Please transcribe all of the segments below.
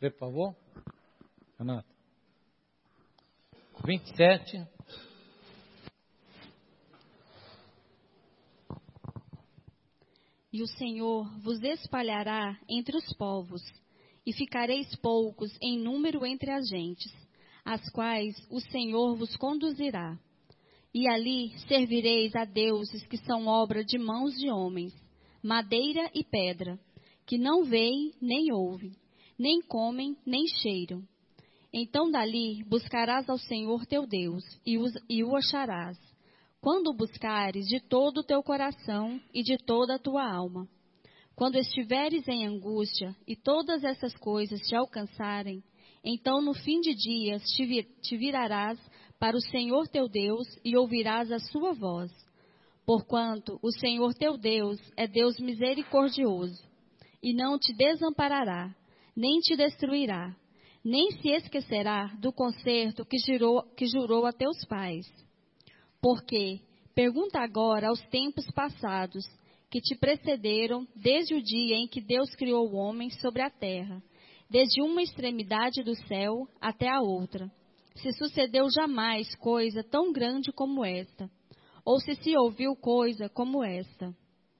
Vê, por favor. Renato. 27. E o Senhor vos espalhará entre os povos, e ficareis poucos em número entre as gentes, as quais o Senhor vos conduzirá. E ali servireis a deuses que são obra de mãos de homens, madeira e pedra, que não veem nem ouvem, nem comem nem cheiram. Então dali buscarás ao Senhor teu Deus, e o acharás, quando o buscares de todo o teu coração e de toda a tua alma. Quando estiveres em angústia e todas essas coisas te alcançarem, então no fim de dias te virarás para o Senhor teu Deus e ouvirás a sua voz. Porquanto o Senhor teu Deus é Deus misericordioso, e não te desamparará, nem te destruirá, nem se esquecerá do concerto que jurou a teus pais. Porque, pergunta agora aos tempos passados, que te precederam desde o dia em que Deus criou o homem sobre a terra, desde uma extremidade do céu até a outra, se sucedeu jamais coisa tão grande como esta, ou se ouviu coisa como esta.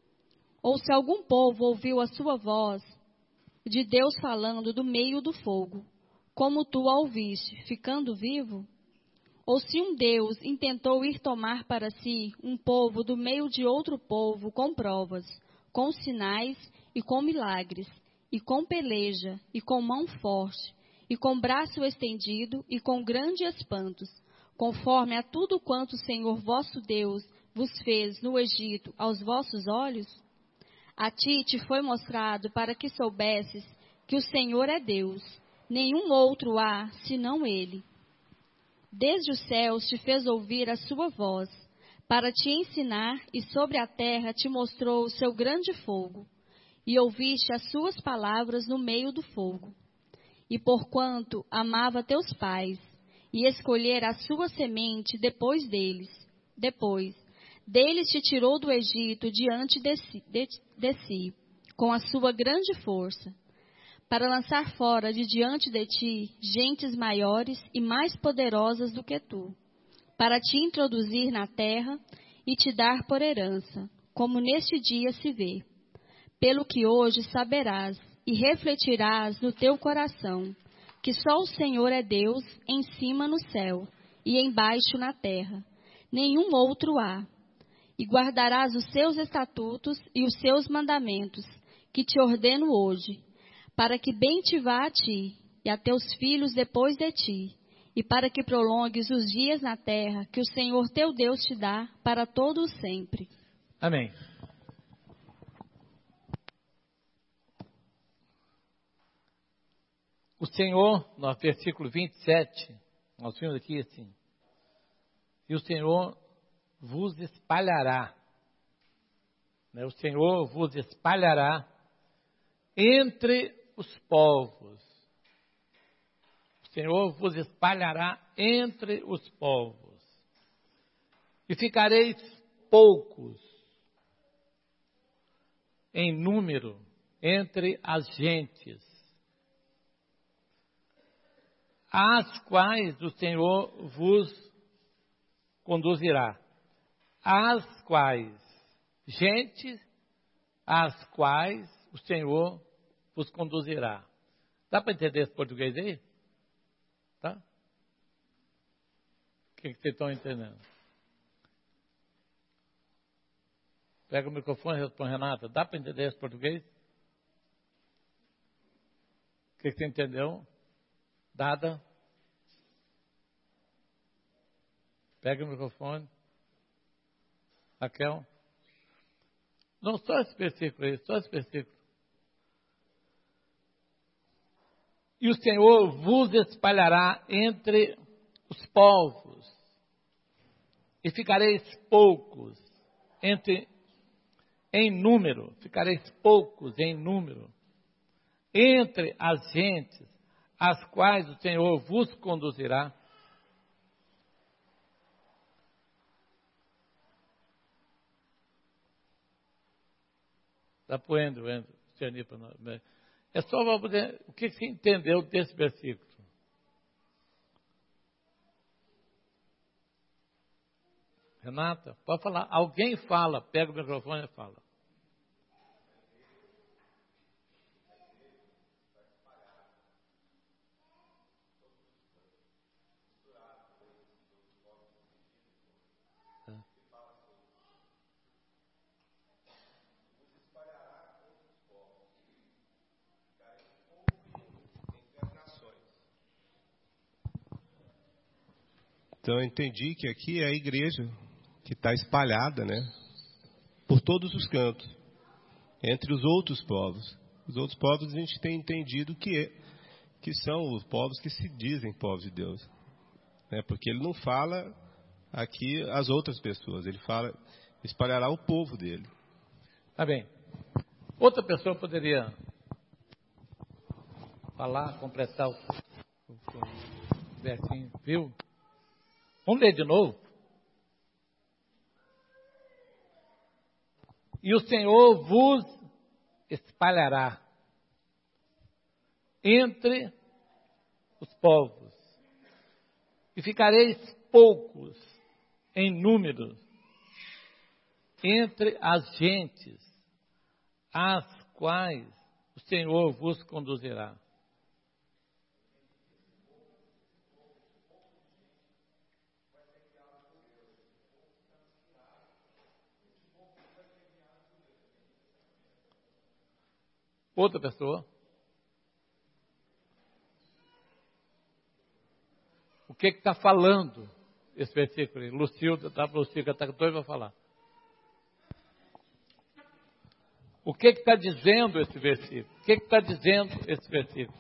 Ou se algum povo ouviu a sua voz de Deus falando do meio do fogo, como tu a ouviste, ficando vivo? Ou se um Deus intentou ir tomar para si um povo do meio de outro povo com provas, com sinais e com milagres, e com peleja, e com mão forte, e com braço estendido, e com grandes espantos, conforme a tudo quanto o Senhor vosso Deus vos fez no Egito aos vossos olhos? A ti te foi mostrado para que soubesses que o Senhor é Deus, nenhum outro há senão Ele. Desde os céus te fez ouvir a sua voz, para te ensinar, e sobre a terra te mostrou o seu grande fogo, e ouviste as suas palavras no meio do fogo. E porquanto amava teus pais, e escolhera a sua semente depois deles te tirou do Egito diante de si, com a sua grande força, para lançar fora de diante de ti gentes maiores e mais poderosas do que tu, para te introduzir na terra e te dar por herança, como neste dia se vê. Pelo que hoje saberás e refletirás no teu coração, que só o Senhor é Deus em cima no céu e embaixo na terra, nenhum outro há. E guardarás os seus estatutos e os seus mandamentos, que te ordeno hoje, para que bem te vá a ti e a teus filhos depois de ti, e para que prolongues os dias na terra que o Senhor teu Deus te dá para todo o sempre. Amém. O Senhor, no versículo 27, nós vimos aqui assim, e o Senhor vos espalhará, né? O Senhor vos espalhará entre os povos. O Senhor vos espalhará entre os povos. E ficareis poucos em número entre as gentes, às quais o Senhor vos conduzirá. Às quais, gentes, às quais o Senhor vos conduzirá. Dá para entender esse português aí? Tá? O que vocês estão entendendo? Pega o microfone e responde, Renata. Dá para entender esse português? O que você entendeu? Dada? Pega o microfone. Raquel? Não, só esse versículo aí, só esse versículo. E o Senhor vos espalhará entre os povos, e ficareis poucos em número, ficareis poucos em número, entre as gentes, às quais o Senhor vos conduzirá. Dá para o Andrew, Ciani, para nós. É só para poder... O que você entendeu desse versículo? Renata, pode falar. Alguém fala, pega o microfone e fala. Então eu entendi que aqui é a igreja que está espalhada, né, por todos os cantos, entre os outros povos. Os outros povos a gente tem entendido que são os povos que se dizem povos de Deus, né, porque ele não fala aqui as outras pessoas, ele fala, espalhará o povo dele. Tá bem. Outra pessoa poderia falar, completar o versinho, viu? Vamos ler de novo? E o Senhor vos espalhará entre os povos, e ficareis poucos em número entre as gentes, às quais o Senhor vos conduzirá. Outra pessoa. O que está falando esse versículo aí? Lucilda está doida para falar. O que está dizendo esse versículo? O que está dizendo esse versículo?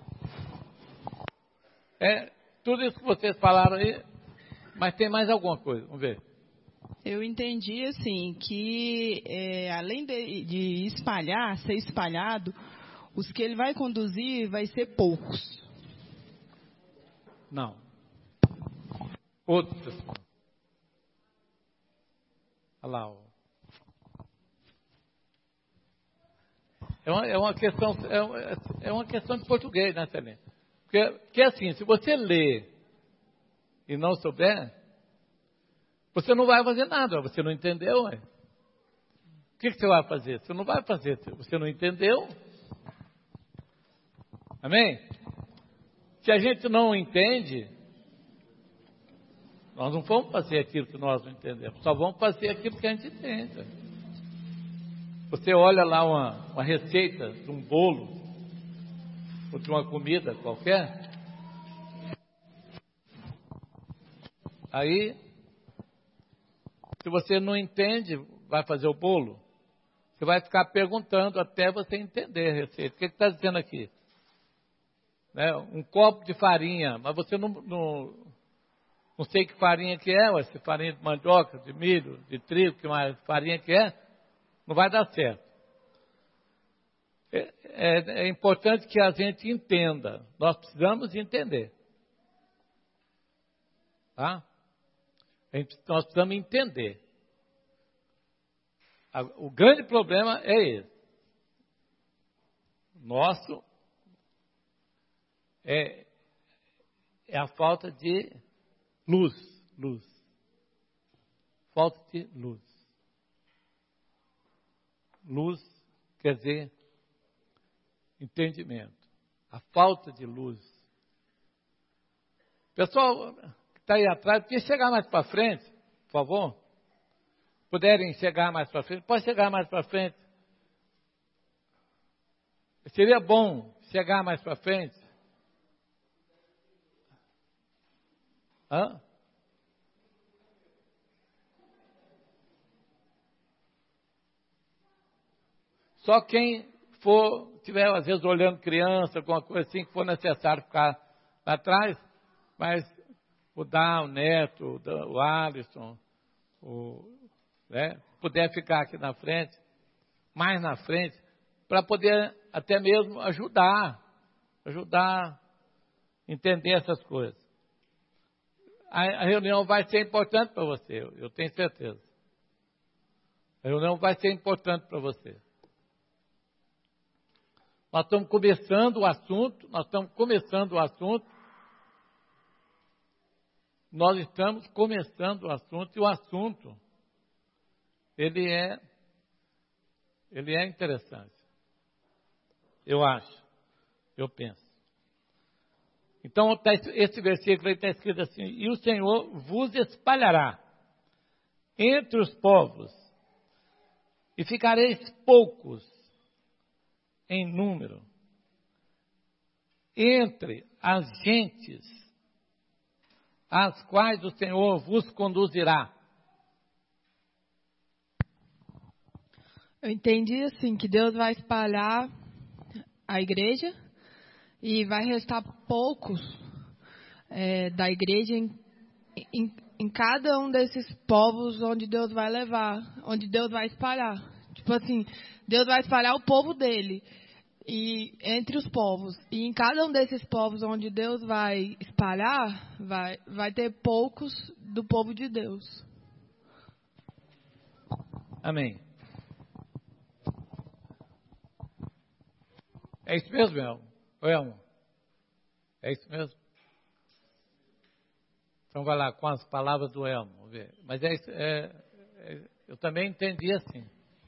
É tudo isso que vocês falaram aí, mas tem mais alguma coisa. Vamos ver. Eu entendi assim, que além de espalhar, ser espalhado, os que ele vai conduzir vai ser poucos. Não. Outra pessoa. Olha lá. É uma questão de português, né, Celene? Porque assim, se você lê e não souber, você não vai fazer nada, você não entendeu. Ué. O que você vai fazer? Você não vai fazer, você não entendeu. Amém? Se a gente não entende, nós não vamos fazer aquilo que nós não entendemos, só vamos fazer aquilo que a gente entende. Você olha lá uma receita de um bolo, ou de uma comida qualquer, aí, se você não entende, vai fazer o bolo, você vai ficar perguntando até você entender a receita. O que está dizendo aqui? Né? Um copo de farinha, mas você não sei que farinha que é, se farinha de mandioca, de milho, de trigo, que mais farinha que é, não vai dar certo. É importante que a gente entenda, nós precisamos entender. Tá? Nós precisamos entender. O grande problema é esse. Nosso é a falta de luz. Falta de luz. Luz quer dizer entendimento. A falta de luz. Pessoal que está aí atrás, podia chegar mais para frente, por favor? Puderem chegar mais para frente? Pode chegar mais para frente. Seria bom chegar mais para frente. Hã? Só quem estiver às vezes olhando criança, alguma coisa assim, que for necessário ficar lá atrás, mas o Dá, o Neto, o Alisson, puder ficar aqui na frente, mais na frente, para poder até mesmo ajudar a entender essas coisas. A reunião vai ser importante para você, eu tenho certeza. A reunião vai ser importante para você. Nós estamos começando o assunto, Nós estamos começando o assunto, e o assunto, ele é interessante. Eu acho, eu penso. Então, esse versículo aí está escrito assim: e o Senhor vos espalhará entre os povos, e ficareis poucos em número, entre as gentes, às quais o Senhor vos conduzirá. Eu entendi assim, que Deus vai espalhar a igreja e vai restar poucos da igreja em cada um desses povos onde Deus vai levar, onde Deus vai espalhar. Tipo assim, Deus vai espalhar o povo dele e entre os povos. E em cada um desses povos onde Deus vai espalhar, vai ter poucos do povo de Deus. Amém. É isso mesmo, Elmo? É isso mesmo? Então vai lá com as palavras do Elmo. Vamos ver. Mas eu também entendi assim.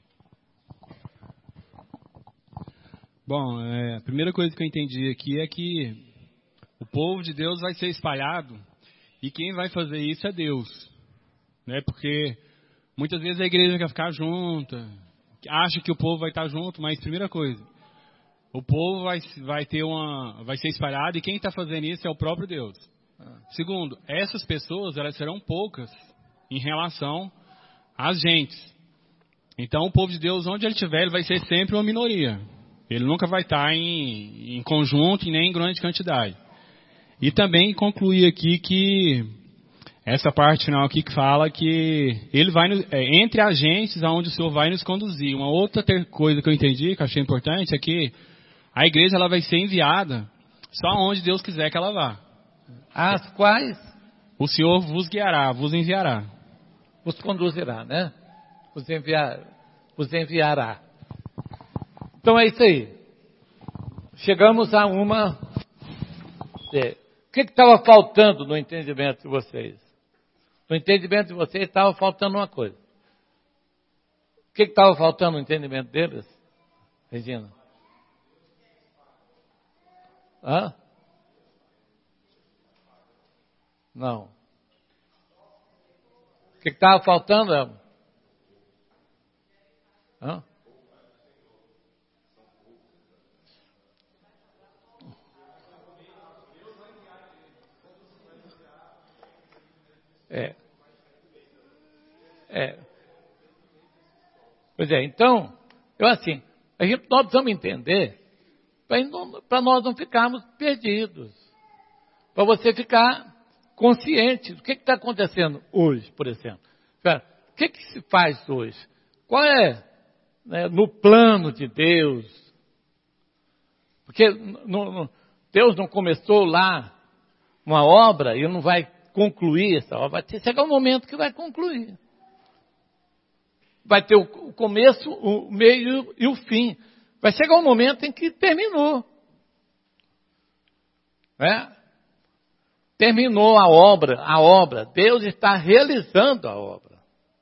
Bom, a primeira coisa que eu entendi aqui é que o povo de Deus vai ser espalhado e quem vai fazer isso é Deus, né? Porque muitas vezes a igreja quer ficar junta, acha que o povo vai estar junto, mas primeira coisa, o povo vai ser espalhado e quem está fazendo isso é o próprio Deus. Segundo, essas pessoas elas serão poucas em relação às gentes. Então o povo de Deus, onde ele estiver, ele vai ser sempre uma minoria. Ele nunca vai estar em conjunto e nem em grande quantidade. E também concluir aqui que essa parte final aqui que fala que ele vai entre as gentes aonde o Senhor vai nos conduzir. Uma outra coisa que eu entendi, que eu achei importante, é que a igreja ela vai ser enviada só onde Deus quiser que ela vá. As quais o Senhor vos guiará, vos enviará. Vos conduzirá, né? Vos enviará. Então é isso aí. Chegamos a uma... O que estava faltando no entendimento de vocês? No entendimento de vocês estava faltando uma coisa. O que estava faltando no entendimento deles, Regina? Hã? Não. O que estava faltando, Elmo? Hã? Pois é, então, nós precisamos entender para nós não ficarmos perdidos. Para você ficar consciente do que está acontecendo hoje, por exemplo. O que se faz hoje? Qual é, no plano de Deus? Porque Deus não começou lá uma obra e não vai concluir essa obra. Vai chegar um momento que vai concluir. Vai ter o começo, o meio e o fim. Vai chegar um momento em que terminou. Terminou a obra. Deus está realizando a obra.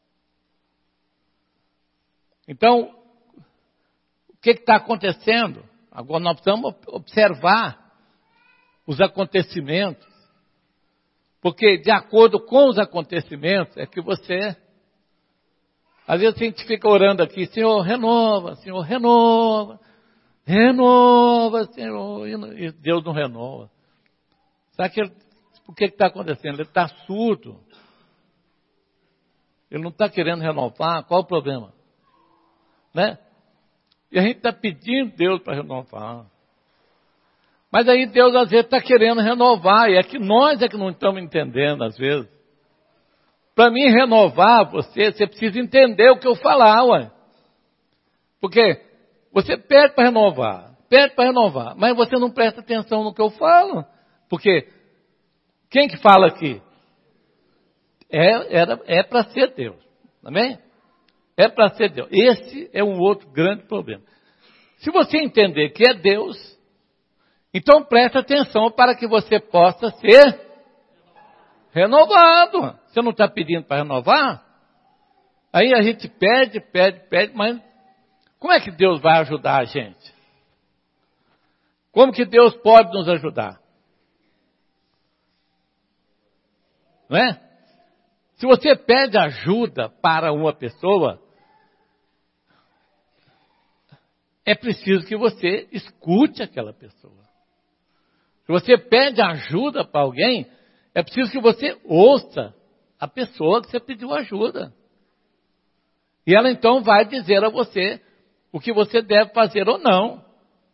Então, o que está acontecendo? Agora nós precisamos observar os acontecimentos. Porque de acordo com os acontecimentos é que você... Às vezes a gente fica orando aqui, Senhor, renova, Senhor, renova, Senhor, e Deus não renova. Sabe o que está acontecendo? Ele está surdo. Ele não está querendo renovar, qual o problema? Né? E a gente está pedindo Deus para renovar. Mas aí Deus às vezes está querendo renovar, e é que nós é que não estamos entendendo às vezes. Para mim renovar você precisa entender o que eu falar, ué. Porque você pede para renovar, mas você não presta atenção no que eu falo. Porque quem que fala aqui? É para ser Deus, amém? É para ser Deus. Esse é um outro grande problema. Se você entender que é Deus, então preste atenção para que você possa ser renovado. Você não está pedindo para renovar? Aí a gente pede, mas como é que Deus vai ajudar a gente? Como que Deus pode nos ajudar? Não é? Se você pede ajuda para uma pessoa, é preciso que você escute aquela pessoa. Se você pede ajuda para alguém, é preciso que você ouça a pessoa que você pediu ajuda. E ela então vai dizer a você o que você deve fazer ou não.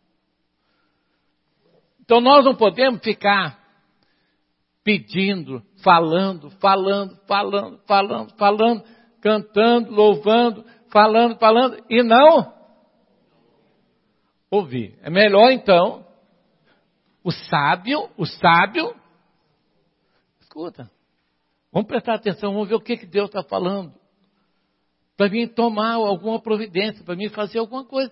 Então nós não podemos ficar pedindo, falando, cantando, louvando, falando, e não ouvir. É melhor então, o sábio, escuta, vamos prestar atenção, vamos ver o que Deus está falando, para mim tomar alguma providência, para mim fazer alguma coisa.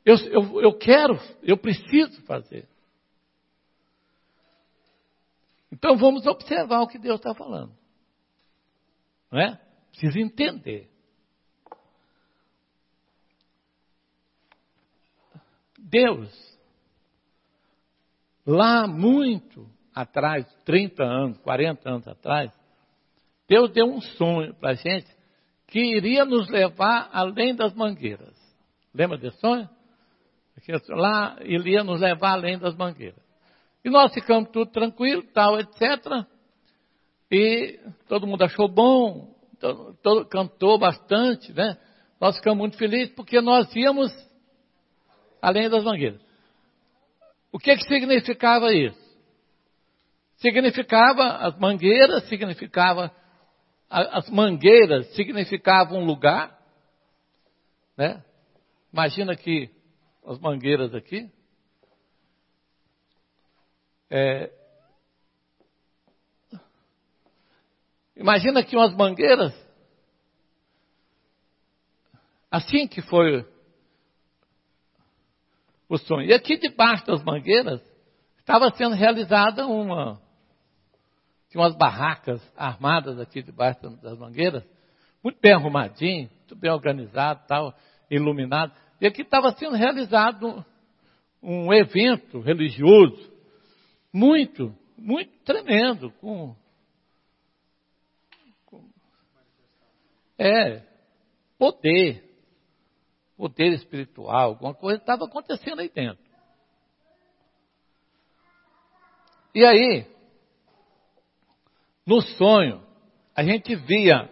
Eu preciso fazer. Então vamos observar o que Deus está falando. Não é? Precisa entender. Deus, lá muito atrás, 30 anos, 40 anos atrás, Deus deu um sonho para a gente que iria nos levar além das mangueiras. Lembra desse sonho? Lá ele ia nos levar além das mangueiras. E nós ficamos tudo tranquilo, tal, etc. E todo mundo achou bom, cantou bastante, né? Nós ficamos muito felizes porque nós íamos além das mangueiras. O que significava isso? As mangueiras significavam um lugar, né? Imagina que as mangueiras aqui, imagina que umas mangueiras, assim que foi o sonho. E aqui debaixo das mangueiras, estava sendo realizada tinha umas barracas armadas aqui debaixo das mangueiras, muito bem arrumadinho, muito bem organizado, tal, iluminado. E aqui estava sendo realizado um evento religioso, muito tremendo, com poder espiritual, alguma coisa estava acontecendo aí dentro. E aí, no sonho, a gente via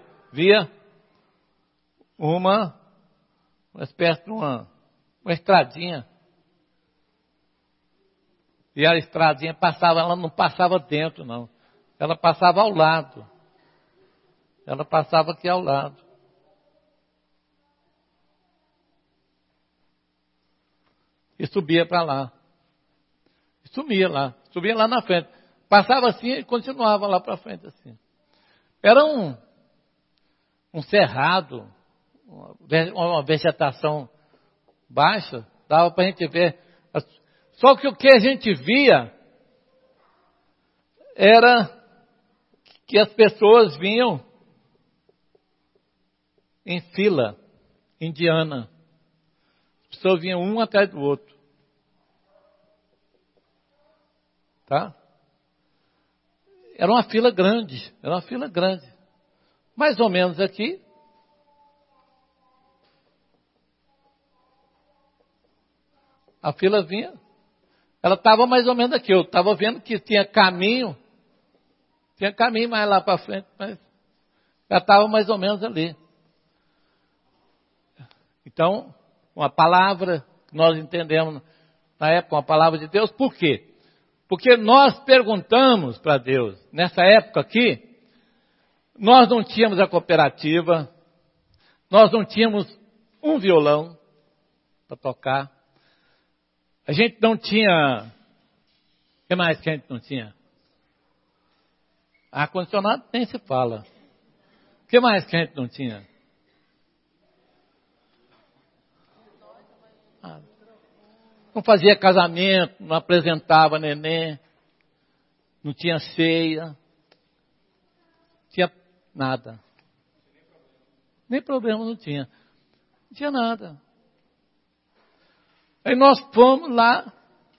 uma espécie de uma estradinha. E a estradinha passava, ela não passava dentro, não. Ela passava ao lado. Ela passava aqui ao lado. E subia para lá. E sumia lá. Subia lá na frente. Passava assim e continuava lá para frente assim. Era um cerrado, uma vegetação baixa. Dava para a gente ver. Só que o que a gente via era que as pessoas vinham em fila indiana. As pessoas vinham um atrás do outro. Tá? Era uma fila grande. Mais ou menos aqui. A fila vinha. Ela estava mais ou menos aqui. Eu estava vendo que tinha caminho mais lá para frente, mas já estava mais ou menos ali. Então, uma palavra que nós entendemos na época, uma palavra de Deus. Por quê? Porque nós perguntamos para Deus, nessa época aqui, nós não tínhamos a cooperativa, nós não tínhamos um violão para tocar, a gente não tinha, o que mais que a gente não tinha? Ar-condicionado nem se fala. O que mais que a gente não tinha? não fazia casamento, não apresentava neném, não tinha ceia, não tinha nada. Nem problema não tinha. Não tinha nada. Aí nós fomos lá,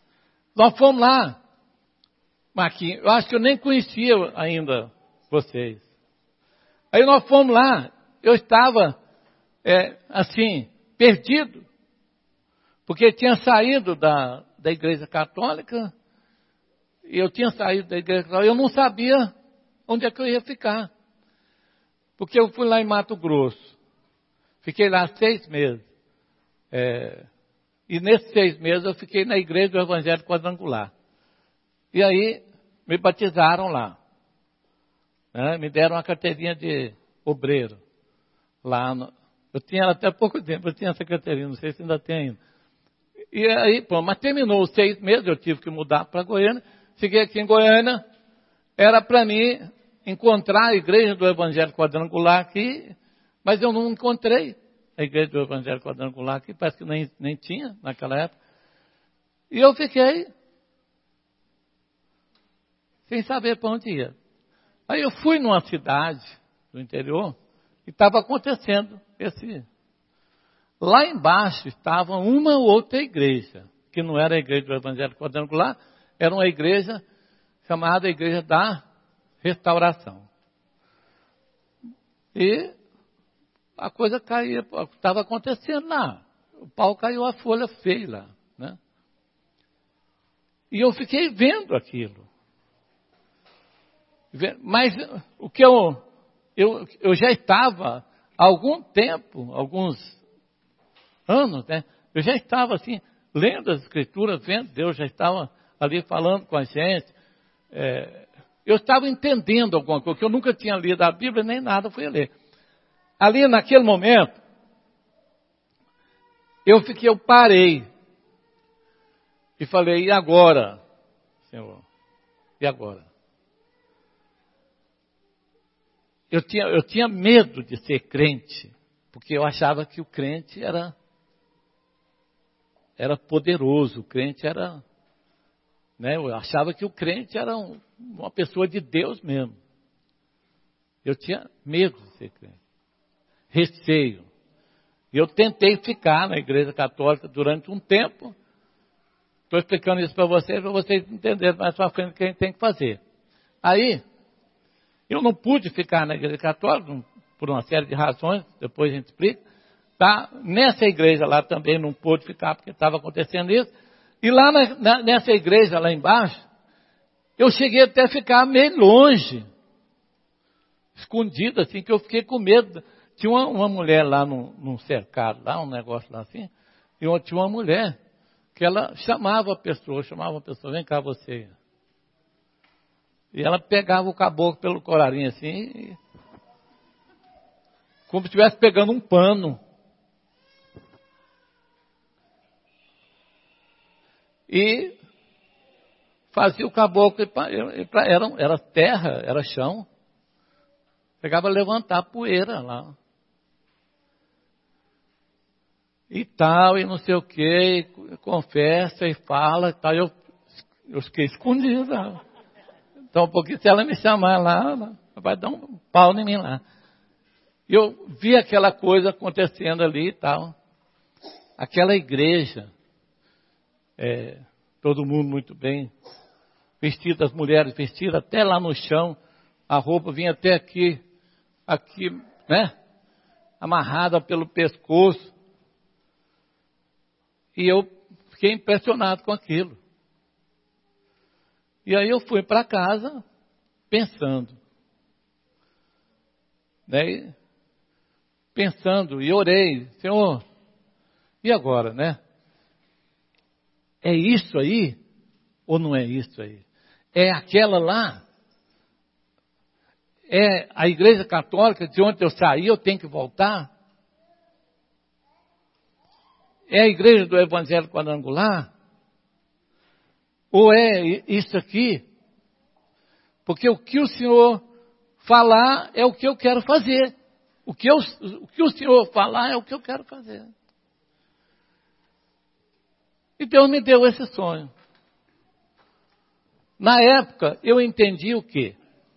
Marquinhos, eu acho que eu nem conhecia ainda vocês. Aí nós fomos lá, eu estava, assim, perdido, porque eu tinha saído da igreja católica, e eu tinha saído da igreja católica, eu não sabia onde é que eu ia ficar. Porque eu fui lá em Mato Grosso, fiquei lá 6 meses, e nesses 6 meses eu fiquei na igreja do Evangelho Quadrangular. E aí me batizaram lá, né? Me deram uma carteirinha de obreiro, lá eu tinha até pouco tempo, eu tinha essa carteirinha, não sei se ainda tem ainda. E aí, pô, mas terminou os 6 meses, eu tive que mudar para Goiânia, fiquei aqui em Goiânia, era para mim encontrar a igreja do Evangelho Quadrangular aqui, mas eu não encontrei a igreja do Evangelho Quadrangular aqui, parece que nem tinha naquela época. E eu fiquei sem saber para onde ia. Aí eu fui numa cidade do interior e estava acontecendo Lá embaixo estava uma outra igreja, que não era a igreja do Evangelho Quadrangular, era uma igreja chamada Igreja da Restauração. E a coisa caía, estava acontecendo lá. O pau caiu, a folha feia lá, né? E eu fiquei vendo aquilo. Mas o que eu já estava há algum tempo, alguns anos, né? Eu já estava assim, lendo as escrituras, vendo Deus, já estava ali falando com a gente. Eu estava entendendo alguma coisa, que eu nunca tinha lido a Bíblia, nem nada, fui ler. Ali naquele momento, eu parei e falei, e agora, Senhor? E agora? Eu tinha medo de ser crente, porque eu achava que o crente era poderoso, o crente era, né, eu achava que o crente era uma pessoa de Deus mesmo. Eu tinha medo de ser crente, receio. E eu tentei ficar na igreja católica durante um tempo. Estou explicando isso para vocês entenderem mais para frente o que a gente tem que fazer. Aí, eu não pude ficar na igreja católica, por uma série de razões, depois a gente explica. Tá? Nessa igreja lá também não pude ficar, porque estava acontecendo isso. E lá nessa igreja lá embaixo, eu cheguei até a ficar meio longe, escondido assim, que eu fiquei com medo. Tinha uma mulher lá num cercado, lá um negócio lá assim, e tinha uma mulher que ela chamava a pessoa, vem cá você. E ela pegava o caboclo pelo colarinho assim, como se estivesse pegando um pano. E fazia o caboclo, era terra, era chão. Pegava a levantar a poeira lá. E tal, e não sei o que, confessa e fala e tal. Eu fiquei escondido. Então, porque se ela me chamar lá, vai dar um pau em mim lá. E eu vi aquela coisa acontecendo ali e tal. Aquela igreja, todo mundo muito bem vestido, as mulheres vestidas até lá no chão, a roupa vinha até aqui, né? Amarrada pelo pescoço. E eu fiquei impressionado com aquilo. E aí eu fui para casa pensando. Né? Pensando e orei, Senhor, e agora, né? É isso aí ou não é isso aí? É aquela lá? É a igreja católica de onde eu saí, eu tenho que voltar? É a igreja do Evangelho Quadrangular? Ou é isso aqui? Porque o que o Senhor falar é o que eu quero fazer. O que o Senhor falar é o que eu quero fazer. E Deus me deu esse sonho. Na época, eu entendi o quê?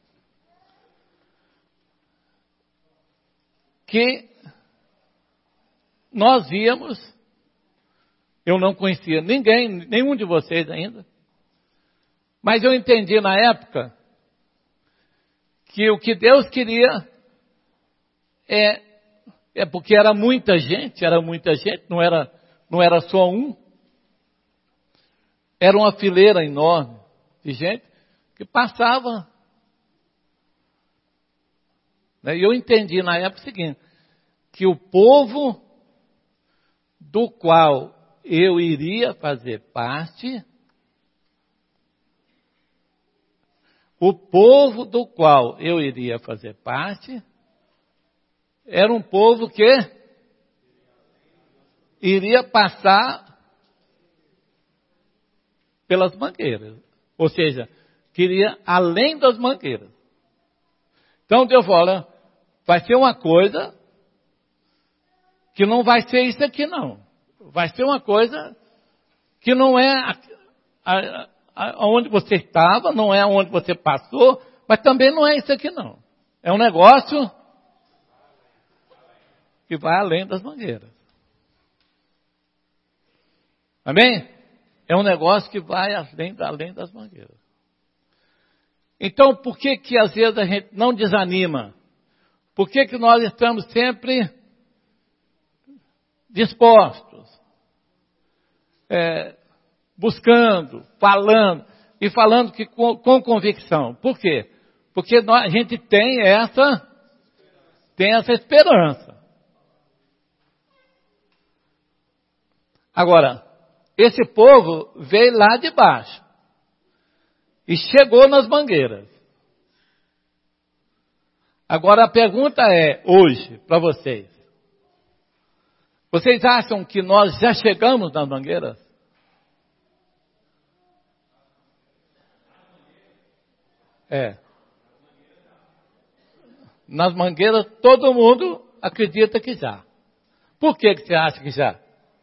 Que nós íamos, eu não conhecia ninguém, nenhum de vocês ainda, mas eu entendi na época que o que Deus queria é porque era muita gente, não era só um, era uma fileira enorme de gente que passava. E eu entendi na época o seguinte, que o povo do qual eu iria fazer parte, era um povo que iria passar pelas mangueiras. Ou seja, queria além das mangueiras. Então Deus fala, vai ser uma coisa que não vai ser isso aqui não. Vai ser uma coisa que não é onde você estava, não é onde você passou, mas também não é isso aqui não. É um negócio que vai além das mangueiras. Amém? É um negócio que vai além das mangueiras. Então, por que às vezes a gente não desanima? Por que nós estamos sempre dispostos, buscando, falando que com convicção? Por quê? Porque a gente tem essa esperança. Agora, esse povo veio lá de baixo e chegou nas mangueiras. Agora a pergunta é, hoje, para vocês. Vocês acham que nós já chegamos nas mangueiras? Nas mangueiras todo mundo acredita que já. Por que você acha que já?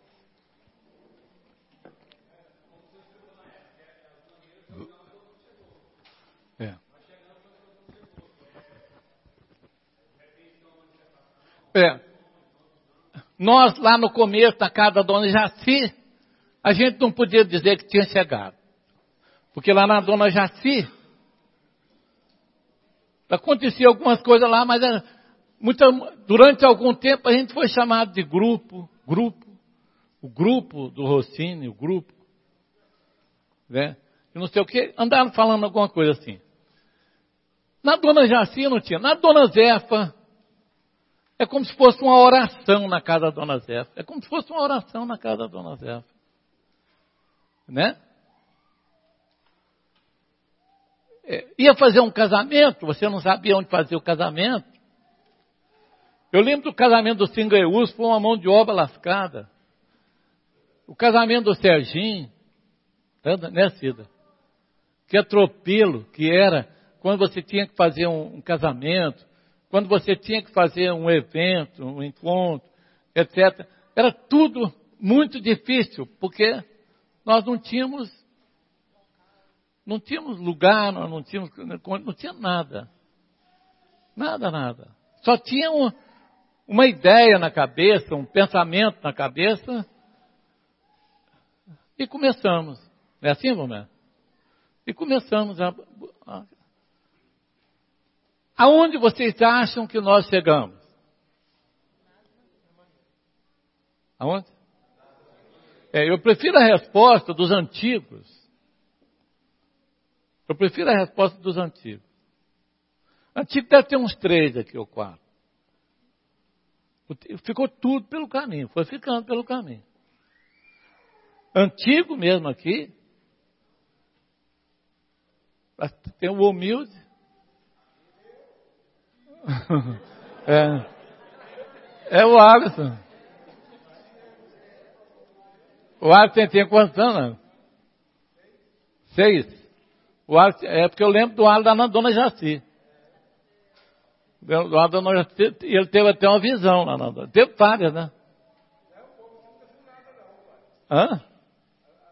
Nós lá no começo, na casa da Dona Jaci, a gente não podia dizer que tinha chegado. Porque lá na Dona Jaci, acontecia algumas coisas lá, mas durante algum tempo a gente foi chamado de grupo, o grupo do Rossini, o grupo, né? E não sei o que, andaram falando alguma coisa assim. Na Dona Jaci não tinha, na Dona Zefa, é como se fosse uma oração na casa da Dona Zefa. Né? Ia fazer um casamento, você não sabia onde fazer o casamento. Eu lembro do casamento do Singaeus, foi uma mão de obra lascada. O casamento do Serginho, né, Cida? Que atropelo que era quando você tinha que fazer um casamento, quando você tinha que fazer um evento, um encontro, etc. Era tudo muito difícil, porque nós não tínhamos lugar, nós não tinha nada. Nada. Só tinha uma ideia na cabeça, um pensamento na cabeça, e começamos. Não é assim, Romero? E começamos Aonde vocês acham que nós chegamos? Aonde? Eu prefiro a resposta dos antigos. Antigo deve ter uns 3 aqui ou 4. Ficou tudo pelo caminho, foi ficando pelo caminho. Antigo mesmo aqui, tem o humilde. É o Alisson. O Alisson tem quantos anos? 6. O Alisson, porque eu lembro do Alisson da Dona Jaci. Do Alisson da Dona Jaci, ele teve até uma visão lá. Teve várias, né?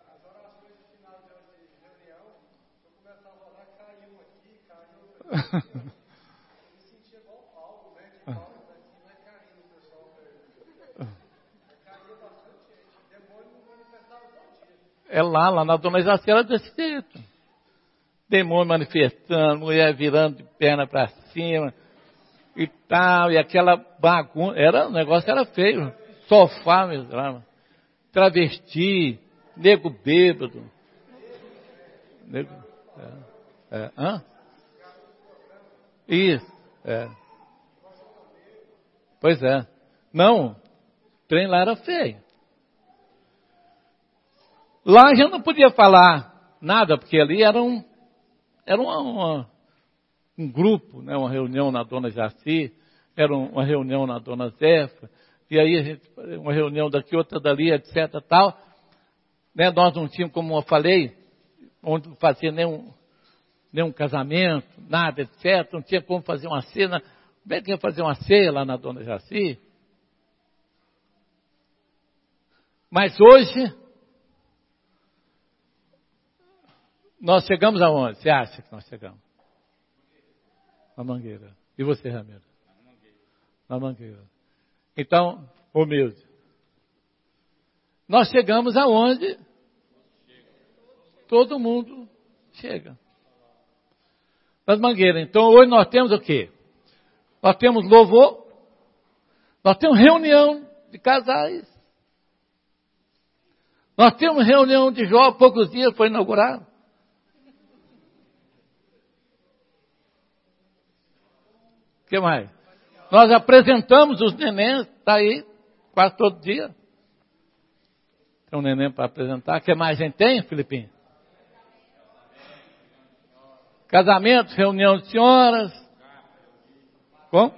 É lá na Dona Jaci era desse jeito. Demônio manifestando, mulher virando de perna para cima e tal, e aquela bagunça, o negócio era feio. Sofá mesmo, travesti, nego bêbado. Hã? Isso, Pois é. Não, o trem lá era feio. Lá a gente não podia falar nada, porque ali era um grupo, né, uma reunião na Dona Jaci, era uma reunião na Dona Zefa, e aí uma reunião daqui, outra dali, etc. Tal. Né, nós não tínhamos, como eu falei, onde fazer nenhum casamento, nada, etc. Não tinha como fazer uma cena. Como é que ia fazer uma ceia lá na Dona Jaci? Mas hoje, nós chegamos aonde? Você acha que nós chegamos? Na Mangueira. E você, Ramiro? Na Mangueira. Então, humilde. Nós chegamos aonde todo mundo chega. Nas Mangueiras. Então, hoje nós temos o quê? Nós temos louvor. Nós temos reunião de casais. Nós temos reunião de jovens. Poucos dias foi inaugurado. O que mais? Nós apresentamos os nenéns, está aí, quase todo dia. Tem um neném para apresentar. O que mais a gente tem, Filipinho? Casamento, reunião de senhoras. Como?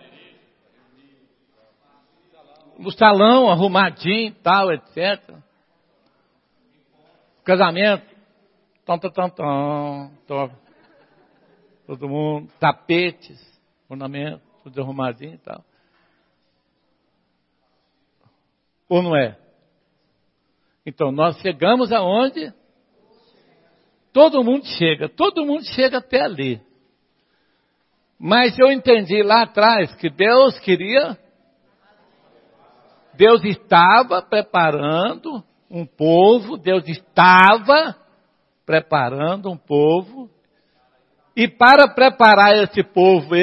No salão, arrumadinho e tal, etc. Casamento. Todo mundo. Tapetes, ornamento, tudo arrumadinho e tal. Ou não é? Então, nós chegamos aonde? Todo mundo chega até ali. Mas eu entendi lá atrás que Deus estava preparando um povo, e para preparar esse povo,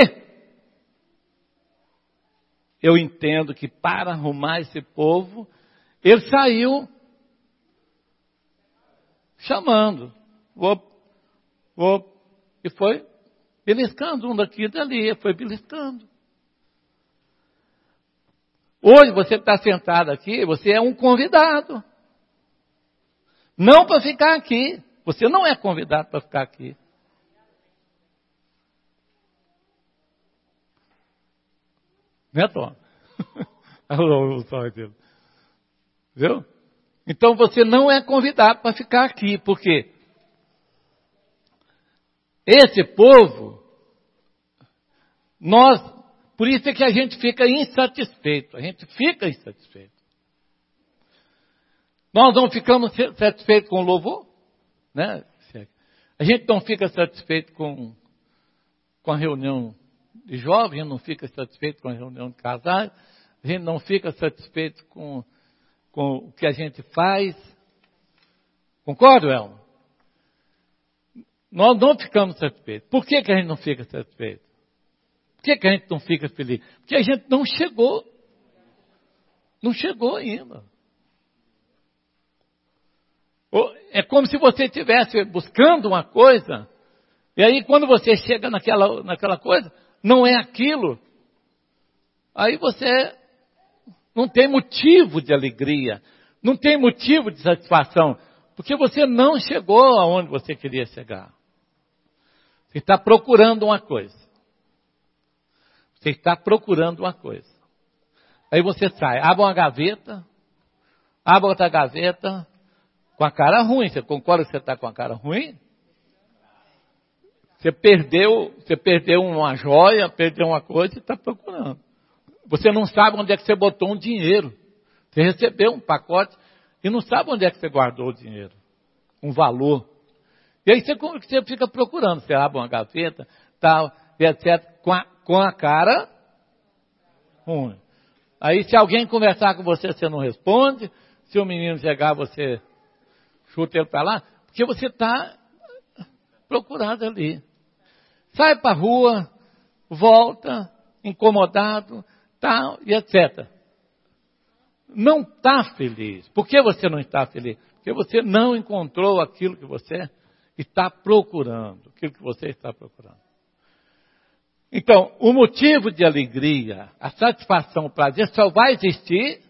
eu entendo que para arrumar esse povo, ele saiu chamando. E foi beliscando um daqui e dali. Foi beliscando. Hoje você está sentado aqui, você é um convidado. Não para ficar aqui. Você não é convidado para ficar aqui. Né, Tom? Viu? Então você não é convidado para ficar aqui. Por quê? Esse povo, por isso é que a gente fica insatisfeito. Nós não ficamos satisfeitos com o louvor, né? A gente não fica satisfeito com a reunião de jovens, a gente não fica satisfeito com a reunião de casais, a gente não fica satisfeito com o que a gente faz. Concorda, Elmo? Nós não ficamos satisfeitos. Por que a gente não fica satisfeito? Por que a gente não fica feliz? Porque a gente não chegou. Não chegou ainda. É como se você estivesse buscando uma coisa, e aí quando você chega naquela coisa, não é aquilo. Aí você não tem motivo de alegria, não tem motivo de satisfação, porque você não chegou aonde você queria chegar. Você está procurando uma coisa. Aí você sai, abre uma gaveta, abre outra gaveta, com a cara ruim. Você concorda que você está com a cara ruim? Você perdeu uma joia, perdeu uma coisa e está procurando. Você não sabe onde é que você botou um dinheiro. Você recebeu um pacote e não sabe onde é que você guardou o dinheiro. Um valor. E aí você fica procurando. Você abre uma gaveta, tal. e etc., com a cara ruim. Aí se alguém conversar com você, você não responde. Se o menino chegar, você chuta ele para lá, porque você está procurado ali. Sai para a rua, volta, incomodado, tal, e etc. Não está feliz. Por que você não está feliz? Porque você não encontrou aquilo que você está procurando. Aquilo que você está procurando. Então, o motivo de alegria, a satisfação, o prazer, só vai existir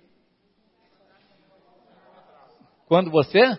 quando você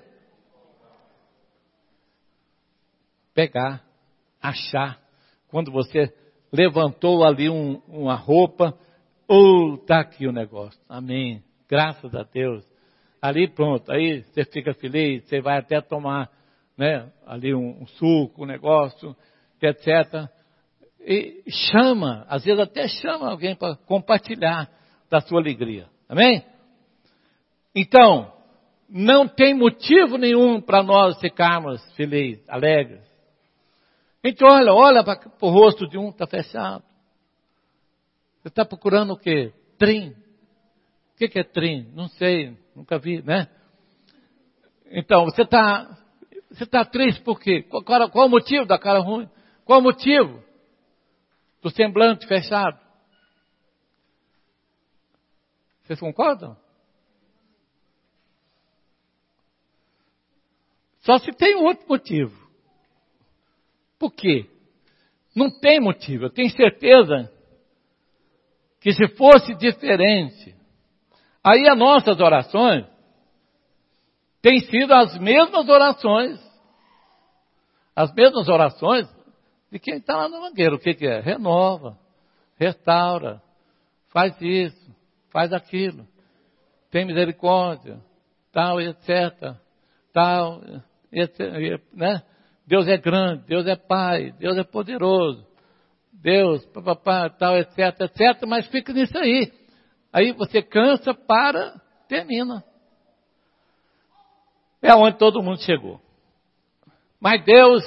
pegar, achar. Quando você levantou ali uma roupa, está aqui o negócio. Amém. Graças a Deus. Ali pronto, aí você fica feliz, você vai até tomar, né, ali um suco, um negócio, etc. E chama, às vezes até chama alguém para compartilhar da sua alegria. Amém? Então, não tem motivo nenhum para nós ficarmos felizes, alegres. Então, olha para o rosto de um, está fechado. Você está procurando o quê? Trim. O que é trim? Não sei, nunca vi, né? Então, você está triste por quê? Qual o motivo da cara ruim? Qual o motivo do semblante fechado? Vocês concordam? Só se tem outro motivo. Por quê? Não tem motivo. Eu tenho certeza que se fosse diferente, aí as nossas orações têm sido as mesmas orações de quem está lá na mangueira. O que é? Renova, restaura, faz isso, faz aquilo, tem misericórdia, tal, etc., tal, etc., né? Deus é grande, Deus é Pai, Deus é poderoso, Deus, papapá, tal, etc., etc., mas fica nisso aí. Aí você cansa, para, termina. É onde todo mundo chegou. Mas Deus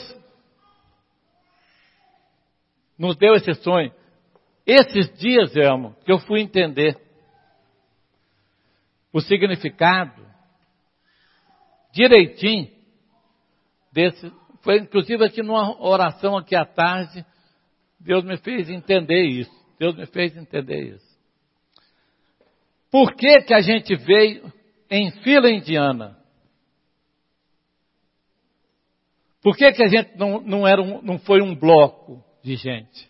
nos deu esse sonho. Esses dias, irmão, que eu fui entender o significado direitinho desse. Foi inclusive aqui numa oração aqui à tarde, Deus me fez entender isso. Por que que a gente veio em fila indiana? Por que que a gente não foi um bloco de gente?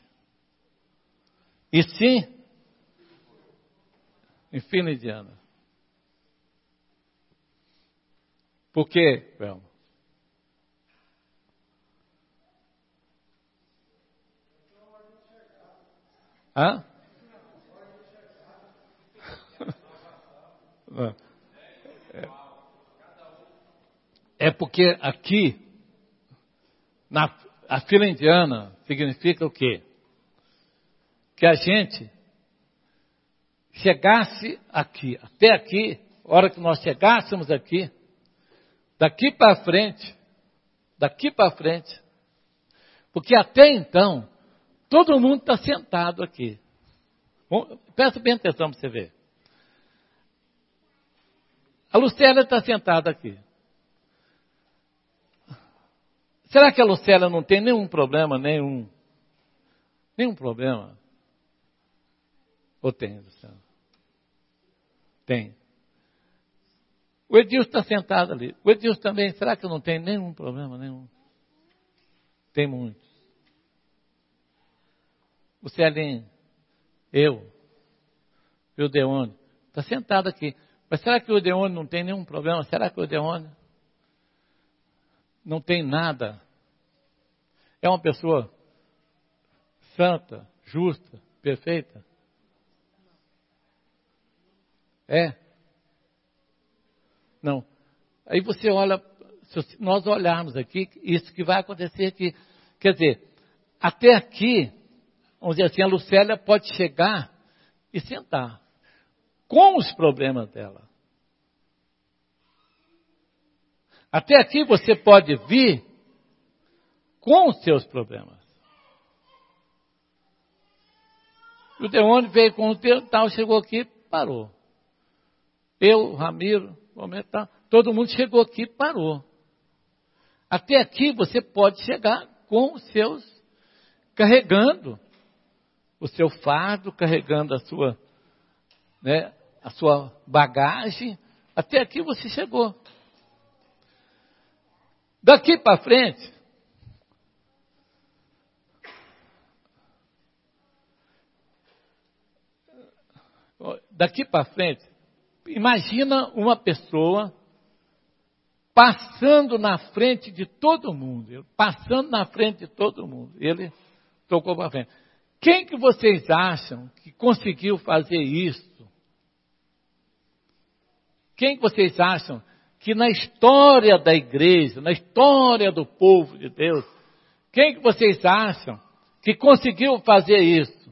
E sim, em fila indiana. Por quê, Velma? Hã? É porque aqui, a fila indiana, significa o quê? Que a gente chegasse aqui, até aqui, a hora que nós chegássemos aqui, daqui para frente, porque até então, todo mundo está sentado aqui. Presta bem atenção para você ver. A Lucélia está sentada aqui. Será que a Lucélia não tem nenhum problema, nenhum problema? Ou tem, Lucélia? Tem. O Edilson está sentado ali. O Edilson também, será que não tem nenhum problema, nenhum? Tem muitos. O Celinho, eu, e o Deone, está sentado aqui. Mas será que o Deone não tem nenhum problema? Será que o Deone não tem nada? É uma pessoa santa, justa, perfeita? É? Não. Aí você olha, se nós olharmos aqui, isso que vai acontecer aqui. Quer dizer, até aqui, vamos dizer assim, a Lucélia pode chegar e sentar com os problemas dela. Até aqui você pode vir com os seus problemas. O Deone veio com o tal, chegou aqui, parou. Eu, o Ramiro, todo mundo chegou aqui e parou. Até aqui você pode chegar com os seus, carregando o seu fardo, carregando a sua bagagem. Até aqui você chegou. Daqui para frente, imagina uma pessoa passando na frente de todo mundo. Ele tocou para frente. Quem que vocês acham que conseguiu fazer isso? Quem que vocês acham que na história da igreja, na história do povo de Deus, quem que vocês acham que conseguiu fazer isso?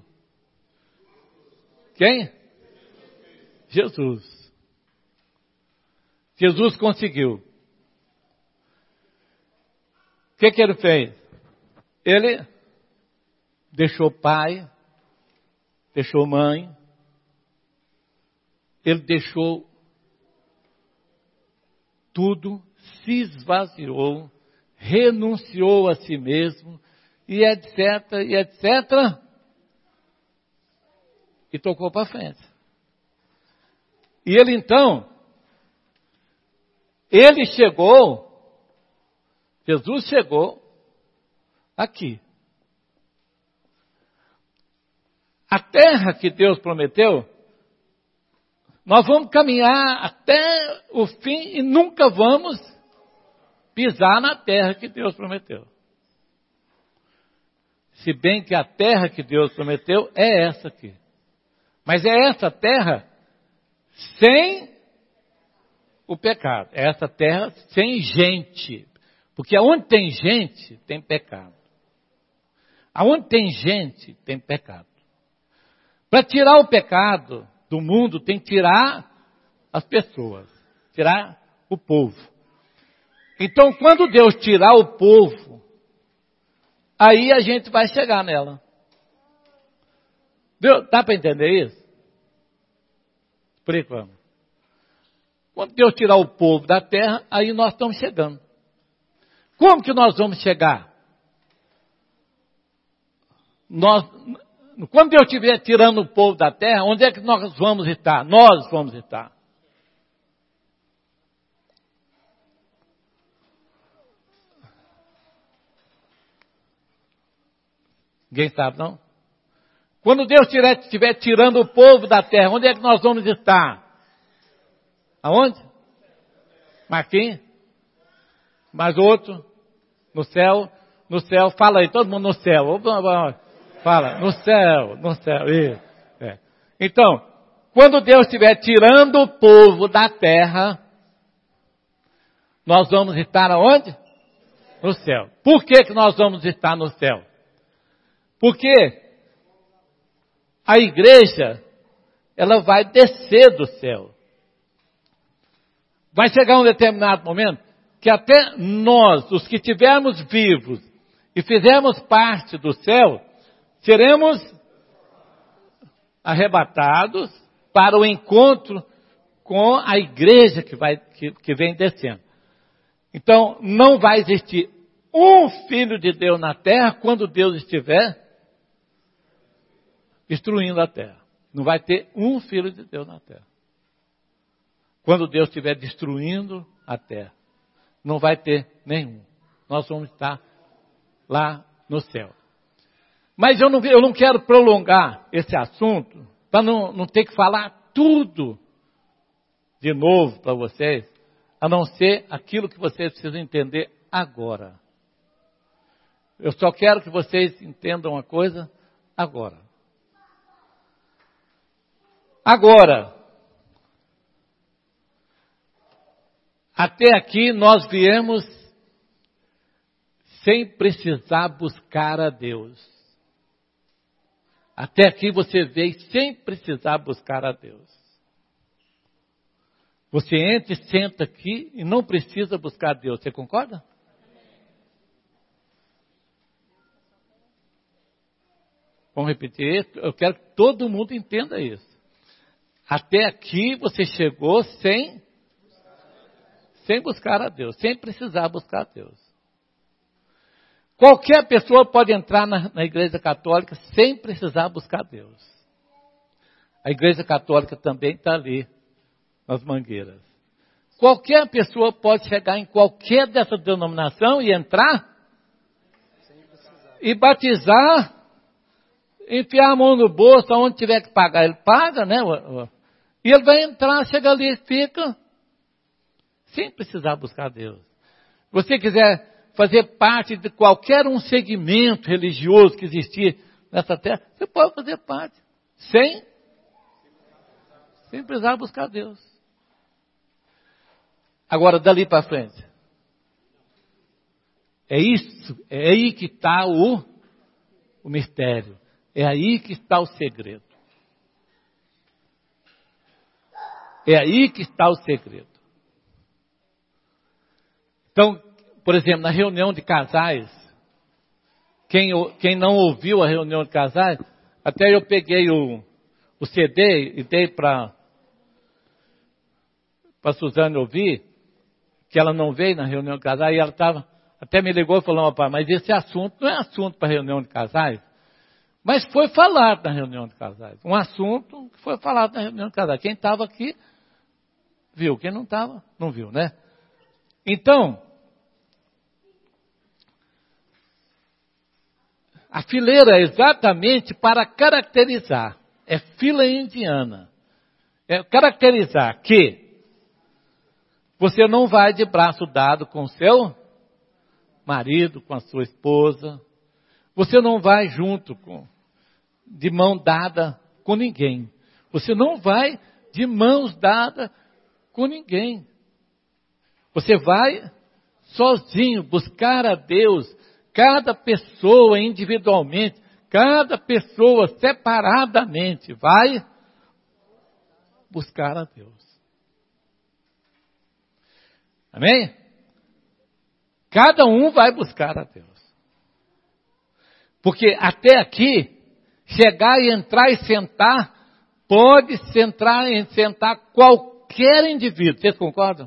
Quem? Jesus. Jesus conseguiu. O que ele fez? Ele deixou pai, deixou mãe, ele deixou tudo, se esvaziou, renunciou a si mesmo, e etc, e tocou para frente. E ele então, Jesus chegou aqui. A terra que Deus prometeu, nós vamos caminhar até o fim e nunca vamos pisar na terra que Deus prometeu. Se bem que a terra que Deus prometeu é essa aqui. Mas é essa terra sem o pecado. É essa terra sem gente. Porque aonde tem gente, tem pecado. Aonde tem gente, tem pecado. Para tirar o pecado do mundo, tem que tirar as pessoas. Tirar o povo. Então, quando Deus tirar o povo, aí a gente vai chegar nela. Dá para entender isso? Explica. Quando Deus tirar o povo da terra, aí nós estamos chegando. Como que nós vamos chegar? Quando Deus estiver tirando o povo da terra, onde é que nós vamos estar? Nós vamos estar. Ninguém sabe, não? Quando Deus estiver tirando o povo da terra, onde é que nós vamos estar? Aonde? Marquinhos? Mais outro? No céu? No céu, fala aí, todo mundo no céu. Fala, no céu. Isso. É. Então, quando Deus estiver tirando o povo da terra, nós vamos estar aonde? No céu. Por que nós vamos estar no céu? Porque a igreja, ela vai descer do céu. Vai chegar um determinado momento que até nós, os que estivermos vivos e fizermos parte do céu, seremos arrebatados para o encontro com a igreja que vem descendo. Então, não vai existir um filho de Deus na terra quando Deus estiver destruindo a terra. Não vai ter um filho de Deus na terra. Quando Deus estiver destruindo a terra, não vai ter nenhum. Nós vamos estar lá no céu. Mas eu não quero prolongar esse assunto, para não ter que falar tudo de novo para vocês, a não ser aquilo que vocês precisam entender agora. Eu só quero que vocês entendam uma coisa agora. Agora, até aqui nós viemos sem precisar buscar a Deus. Até aqui você veio sem precisar buscar a Deus. Você entra e senta aqui e não precisa buscar a Deus. Você concorda? Vamos repetir isso? Eu quero que todo mundo entenda isso. Até aqui você chegou sem buscar a Deus, sem precisar buscar a Deus. Qualquer pessoa pode entrar na Igreja Católica sem precisar buscar a Deus. A Igreja Católica também está ali, nas Mangueiras. Qualquer pessoa pode chegar em qualquer dessa denominação e entrar e batizar, enfiar a mão no bolso, onde tiver que pagar, ele paga, né? E ele vai entrar, chega ali e fica, sem precisar buscar Deus. Se você quiser fazer parte de qualquer um segmento religioso que existir nessa terra, você pode fazer parte, sem precisar buscar Deus. Agora, dali para frente, é aí que está o mistério, é aí que está o segredo. É aí que está o segredo. Então, por exemplo, na reunião de casais, quem não ouviu a reunião de casais, até eu peguei o CD e dei para Suzane ouvir, que ela não veio na reunião de casais, e ela até me ligou e falou, rapaz, mas esse assunto não é assunto para reunião de casais, mas foi falado na reunião de casais. Um assunto que foi falado na reunião de casais. Quem estava aqui, viu. Quem não estava, não viu, né? Então, a fileira é exatamente para caracterizar, é fila indiana, é caracterizar que você não vai de braço dado com o seu marido, com a sua esposa, você não vai junto de mão dada com ninguém, você não vai de mãos dadas com ninguém, você vai sozinho buscar a Deus. Cada pessoa individualmente, cada pessoa separadamente vai buscar a Deus. Amém? Cada um vai buscar a Deus. Porque até aqui, chegar e entrar e sentar, pode sentar qualquer indivíduo. Vocês concordam?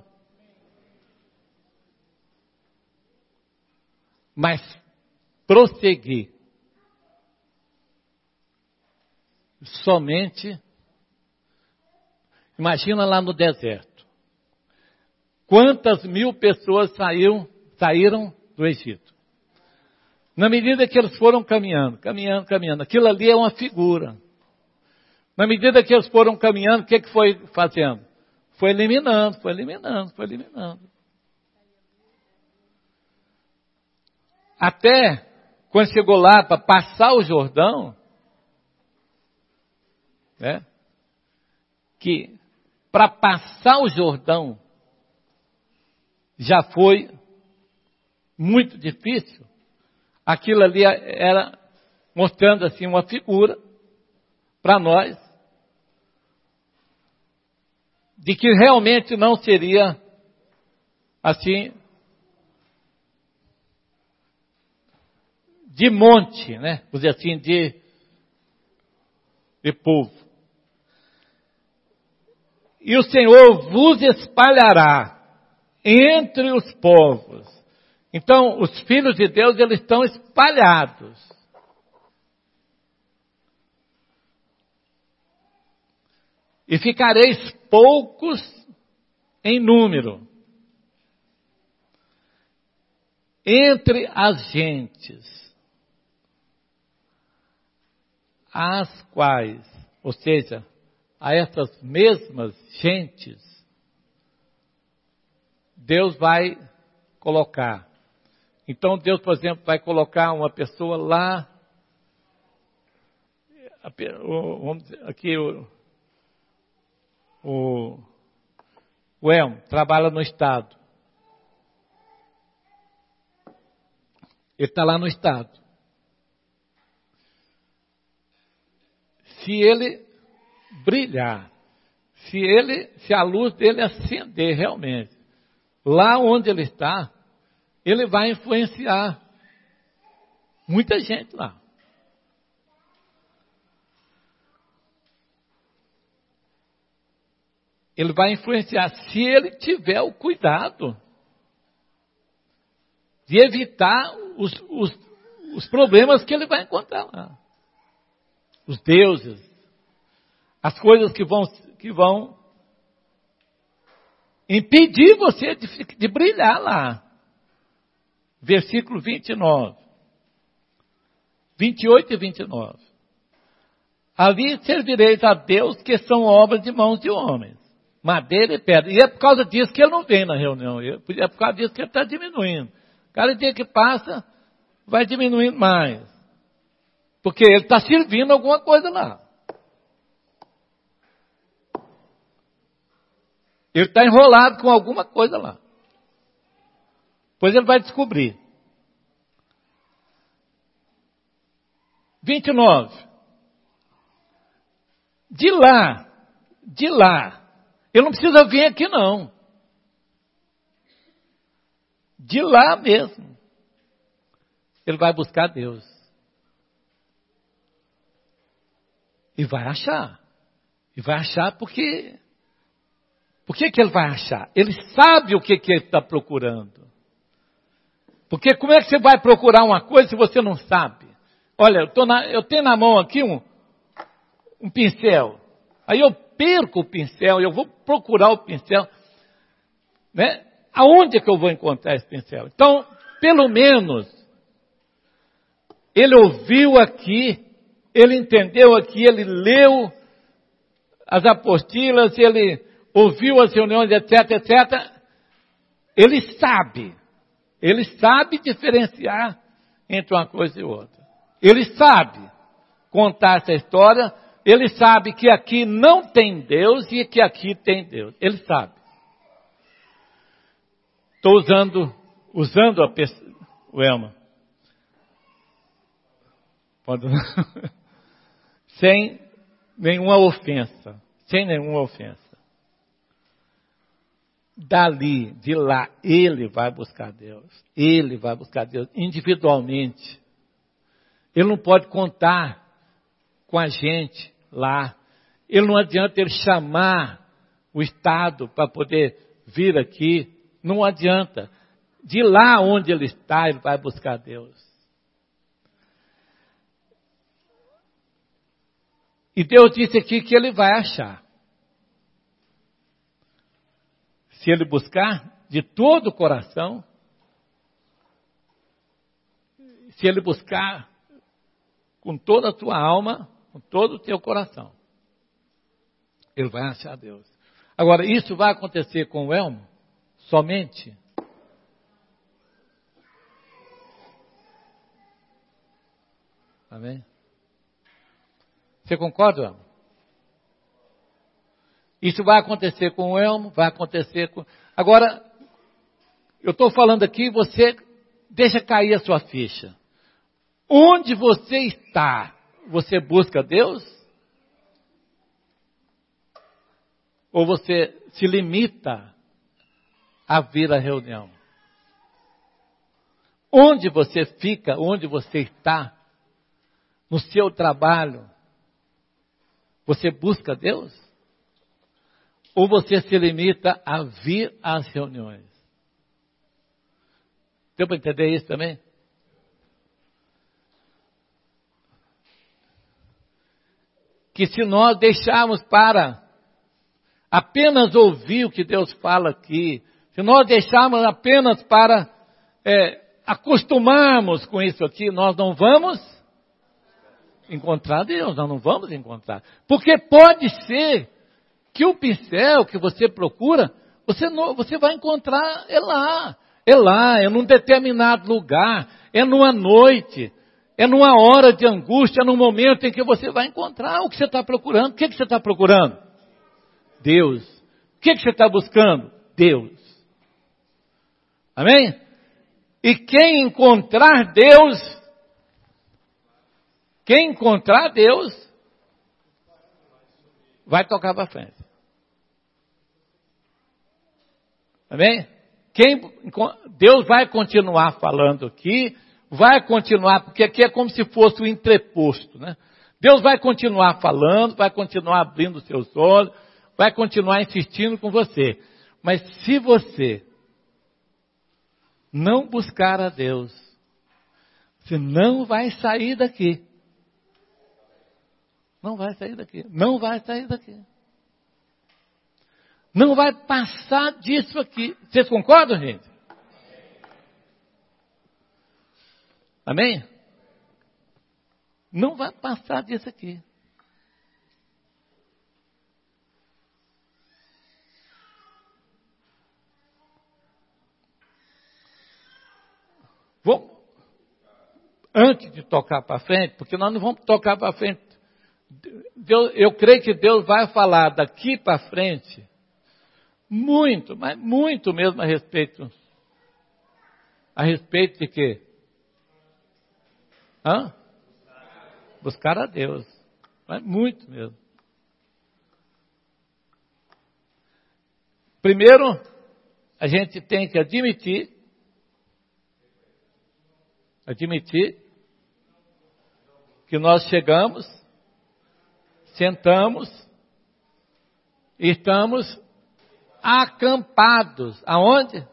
Mas prosseguir somente, imagina lá no deserto, quantas mil pessoas saíram do Egito. Na medida que eles foram caminhando, aquilo ali é uma figura. Na medida que eles foram caminhando, o que foi fazendo? Foi eliminando. Até quando chegou lá para passar o Jordão, né? Que para passar o Jordão já foi muito difícil. Aquilo ali era mostrando assim uma figura para nós de que realmente não seria assim de monte, né? Vamos dizer assim, de povo. E o Senhor vos espalhará entre os povos. Então, os filhos de Deus, eles estão espalhados. E ficareis poucos em número entre as gentes, as quais, ou seja, a essas mesmas gentes, Deus vai colocar. Então Deus, por exemplo, vai colocar uma pessoa lá, vamos dizer, aqui o Elmo trabalha no Estado. Ele está lá no Estado. Se ele brilhar, se a luz dele acender realmente, lá onde ele está, ele vai influenciar muita gente lá. Ele vai influenciar se ele tiver o cuidado de evitar os problemas que ele vai encontrar lá. Os deuses, as coisas que vão impedir você de brilhar lá. Versículo 29. 28 e 29. Ali servireis a Deus que são obras de mãos de homens. Madeira e pedra. E é por causa disso que ele não vem na reunião. É por causa disso que ele está diminuindo. Cada dia que passa, vai diminuindo mais. Porque ele está servindo alguma coisa lá. Ele está enrolado com alguma coisa lá. Pois ele vai descobrir. 29. De lá, ele não precisa vir aqui não. De lá mesmo, ele vai buscar Deus. E vai achar. E vai achar porque... Por que ele vai achar? Ele sabe o que ele está procurando. Porque como é que você vai procurar uma coisa se você não sabe? Olha, eu tenho na mão aqui um pincel. Aí eu perco o pincel, eu vou procurar o pincel. Né? Aonde é que eu vou encontrar esse pincel? Então, pelo menos, ele ouviu aqui, ele entendeu aqui, ele leu as apostilas, ele ouviu as reuniões, etc, etc. Ele sabe diferenciar entre uma coisa e outra. Ele sabe contar essa história, ele sabe que aqui não tem Deus e que aqui tem Deus. Ele sabe. Estou usando o Elma. Sem nenhuma ofensa. Dali, de lá, ele vai buscar Deus. Ele vai buscar Deus individualmente. Ele não pode contar com a gente lá. Ele não adianta ele chamar o Estado para poder vir aqui. Não adianta. De lá onde ele está, ele vai buscar Deus. E Deus disse aqui que ele vai achar. Se ele buscar de todo o coração, se ele buscar com toda a tua alma, com todo o teu coração, ele vai achar Deus. Agora, isso vai acontecer com o Elmo? Somente? Amém? Você concorda, Elmo? Isso vai acontecer com o Elmo, vai acontecer com... Agora, eu estou falando aqui, você deixa cair a sua ficha. Onde você está, você busca Deus? Ou você se limita a vir à reunião? Onde você fica, onde você está, no seu trabalho, você busca Deus? Ou você se limita a vir às reuniões? Deu para entender isso também? Que se nós deixarmos para apenas ouvir o que Deus fala aqui, se nós deixarmos apenas para acostumarmos com isso aqui, nós não vamos encontrar Deus, nós não vamos encontrar. Porque pode ser que o pincel que você procura, você vai encontrar é num determinado lugar, é numa noite, é numa hora de angústia, é num momento em que você vai encontrar o que você está procurando. O que você está procurando? Deus. O que você está buscando? Deus. Amém? E quem encontrar Deus, vai tocar para frente. Amém? Deus vai continuar falando aqui, vai continuar, porque aqui é como se fosse o entreposto, né? Deus vai continuar falando, vai continuar abrindo seus olhos, vai continuar insistindo com você. Mas se você não buscar a Deus, você não vai sair daqui. Não vai sair daqui. Não vai sair daqui. Não vai passar disso aqui. Vocês concordam, gente? Amém? Não vai passar disso aqui. Vamos, antes de tocar para frente, porque nós não vamos tocar para frente. Eu creio que Deus vai falar daqui para frente muito, mas muito mesmo a respeito. A respeito de quê? Buscar a Deus. Mas muito mesmo. Primeiro, a gente tem que admitir que nós chegamos, sentamos e estamos acampados. Aonde?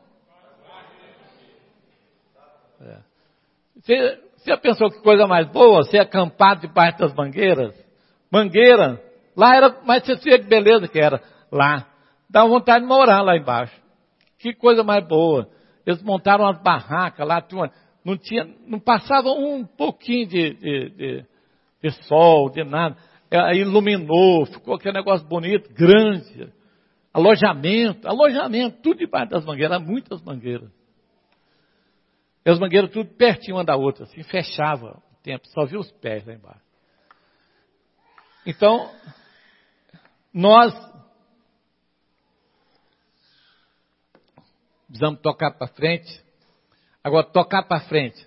Você já pensou que coisa mais boa? Ser acampado debaixo das mangueiras? Mangueira, lá era, mas você vê que beleza que era lá. Dá vontade de morar lá embaixo. Que coisa mais boa. Eles montaram umas barracas lá, não passava um pouquinho de sol, de nada. Aí iluminou, ficou aquele negócio bonito, grande. Alojamento, tudo debaixo das mangueiras, muitas mangueiras. E as mangueiras tudo pertinho uma da outra, assim, fechava o tempo, só via os pés lá embaixo. Então, nós precisamos tocar para frente. Agora, tocar para frente.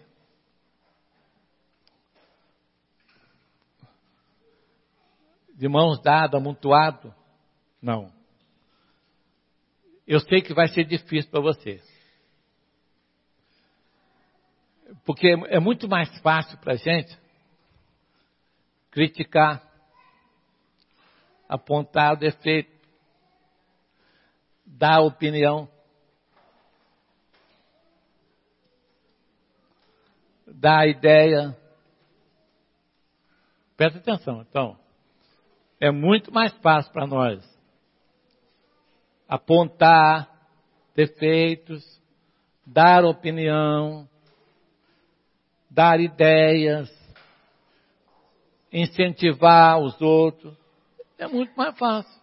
De mãos dadas, amontoado? Não. Eu sei que vai ser difícil para você. Porque é muito mais fácil para a gente criticar, apontar o defeito, dar opinião, dar ideia. Presta atenção, então. É muito mais fácil para nós apontar defeitos, dar opinião, dar ideias, incentivar os outros. É muito mais fácil.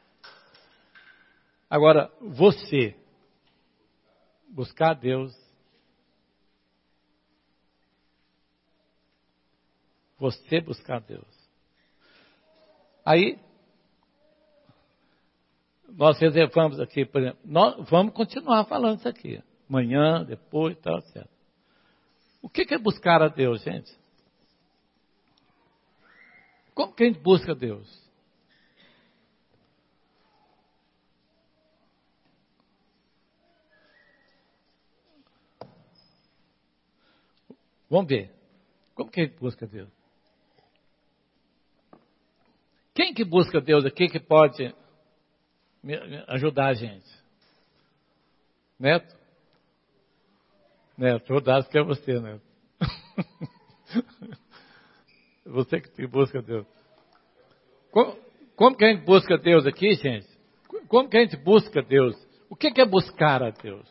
Agora, você buscar Deus, você buscar Deus. Aí, nós reservamos aqui, por exemplo, nós vamos continuar falando isso aqui. Amanhã, depois, tal, certo. O que é buscar a Deus, gente? Como que a gente busca a Deus? Vamos ver. Como que a gente busca a Deus? Quem que busca Deus aqui que pode me ajudar a gente? Neto? Neto, rodado que é você, Neto. Você que busca Deus. Como que a gente busca Deus aqui, gente? Como que a gente busca Deus? O que é buscar a Deus?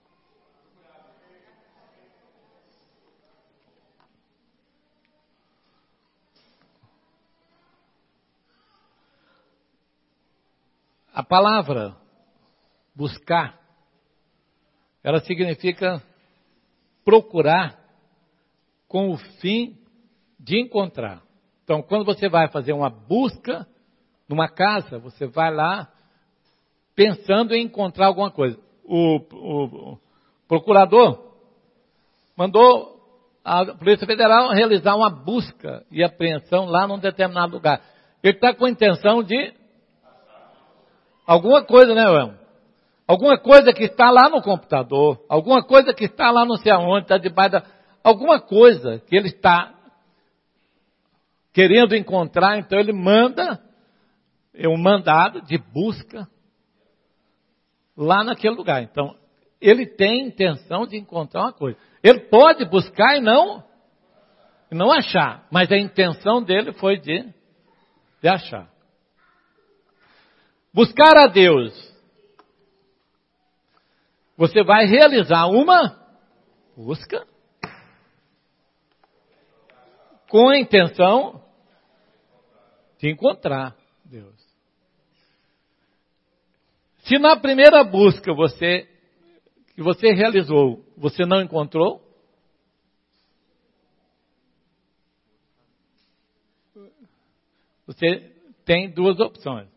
A palavra buscar, ela significa procurar com o fim de encontrar. Então, quando você vai fazer uma busca numa casa, você vai lá pensando em encontrar alguma coisa. O procurador mandou a Polícia Federal realizar uma busca e apreensão lá num determinado lugar. Ele está com a intenção de alguma coisa, né, Wilson? Alguma coisa que está lá no computador, alguma coisa que está lá não sei aonde, está debaixo da... Alguma coisa que ele está querendo encontrar, então ele manda um mandado de busca lá naquele lugar. Então, ele tem intenção de encontrar uma coisa. Ele pode buscar e não achar, mas a intenção dele foi de achar. Buscar a Deus. Você vai realizar uma busca com a intenção de encontrar Deus. Se na primeira busca que você realizou, você não encontrou, você tem duas opções.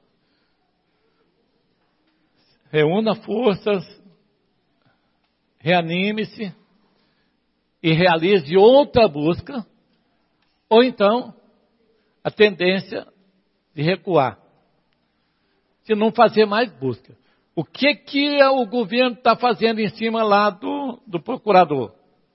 Reúna forças, reanime-se e realize outra busca, ou então a tendência de recuar, de não fazer mais busca. O que o governo está fazendo em cima lá do procurador?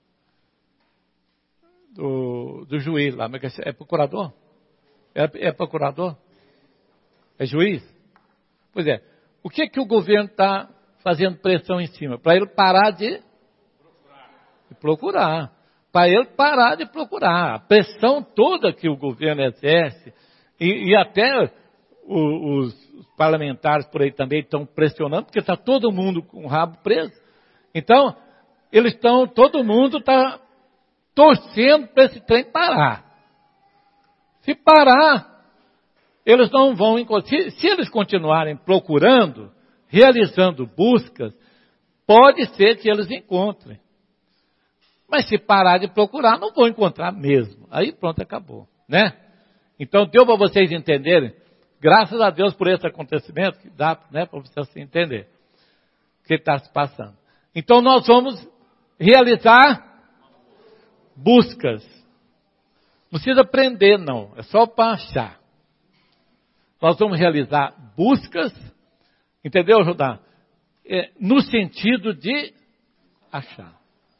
Do juiz lá. É procurador? É procurador? É juiz? Pois é. O que o governo está fazendo pressão em cima? Para ele parar de procurar. Para ele parar de procurar. A pressão toda que o governo exerce, e até os parlamentares por aí também estão pressionando, porque está todo mundo com o rabo preso. Então, todo mundo está torcendo para esse trem parar. Se parar, eles não vão encontrar. Se eles continuarem procurando, realizando buscas, pode ser que eles encontrem. Mas se parar de procurar, não vão encontrar mesmo. Aí pronto, acabou, né? Então deu para vocês entenderem. Graças a Deus por esse acontecimento, que dá, né, para vocês entender o que está se passando. Então nós vamos realizar buscas. Não precisa aprender, não. É só para achar. Nós vamos realizar buscas, entendeu, Judá? No sentido de achar.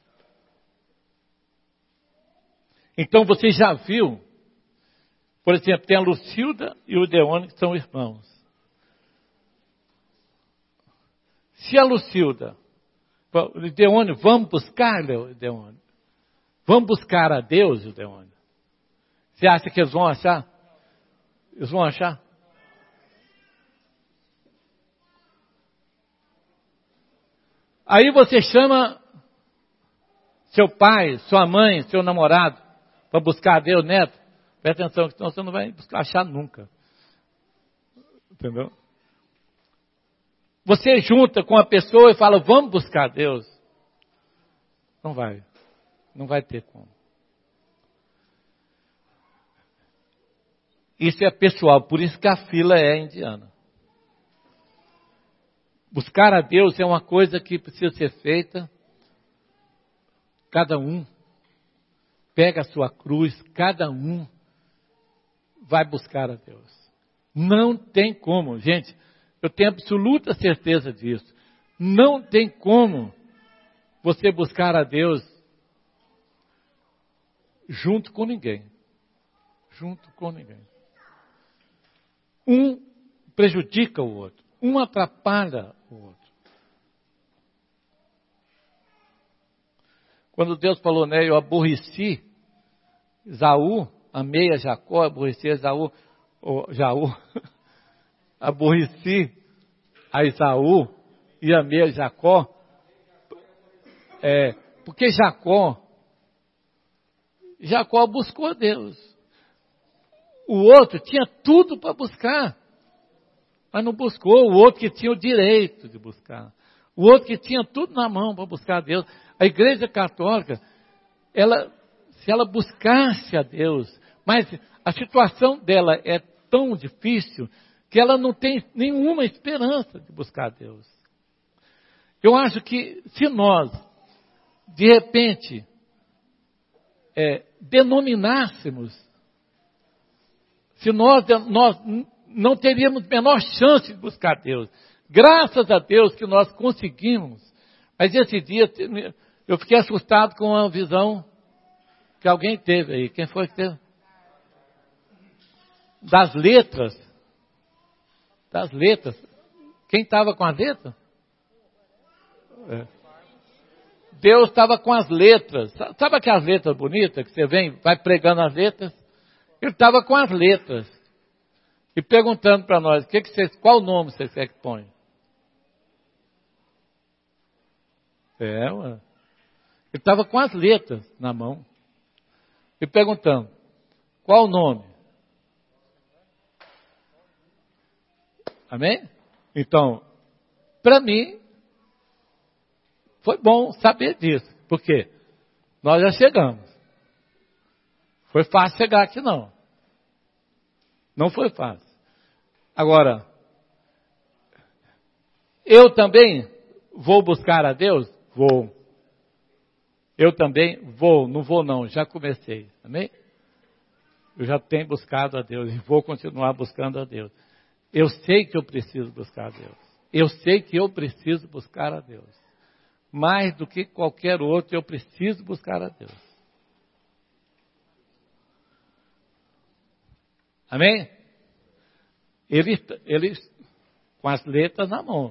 Então você já viu, por exemplo, tem a Lucilda e o Deone, que são irmãos. Se a Lucilda, o Deone, vamos buscar, Deone? Vamos buscar a Deus, Deone? Você acha que eles vão achar? Eles vão achar? Aí você chama seu pai, sua mãe, seu namorado, para buscar a Deus, neto. Presta atenção, senão você não vai achar nunca. Entendeu? Você junta com a pessoa e fala, vamos buscar a Deus. Não vai. Não vai ter como. Isso é pessoal, por isso que a fila é indiana. Buscar a Deus é uma coisa que precisa ser feita. Cada um pega a sua cruz, cada um vai buscar a Deus. Não tem como, gente, eu tenho absoluta certeza disso. Não tem como você buscar a Deus junto com ninguém. Junto com ninguém. Um prejudica o outro. Um atrapalha o outro. Quando Deus falou, né, eu aborreci Esaú, amei a Jacó, aborreci Esaú, aborreci a Esaú e amei a Jacó, porque Jacó buscou a Deus. O outro tinha tudo para buscar, mas não buscou. O outro que tinha o direito de buscar. O outro que tinha tudo na mão para buscar a Deus. A Igreja Católica, se ela buscasse a Deus, mas a situação dela é tão difícil que ela não tem nenhuma esperança de buscar a Deus. Eu acho que se nós, de repente, denominássemos, se nós não teríamos a menor chance de buscar Deus. Graças a Deus que nós conseguimos. Mas esse dia eu fiquei assustado com uma visão que alguém teve aí. Quem foi que teve? Das letras. das letras. Quem estava com as letras? Deus estava com as letras. Sabe aquelas letras bonitas que você vai pregando as letras? Ele estava com as letras. E perguntando para nós, qual nome você quer que ponha? Ele estava com as letras na mão. E perguntando, qual o nome? Amém? Então, para mim, foi bom saber disso. Por quê? Nós já chegamos. Foi fácil chegar aqui, não. Não foi fácil. Agora, eu também vou buscar a Deus? Vou. Eu também vou. Não vou não, já comecei. Amém? Eu já tenho buscado a Deus e vou continuar buscando a Deus. Eu sei que eu preciso buscar a Deus. Eu sei que eu preciso buscar a Deus. Mais do que qualquer outro, eu preciso buscar a Deus. Amém? Ele com as letras na mão.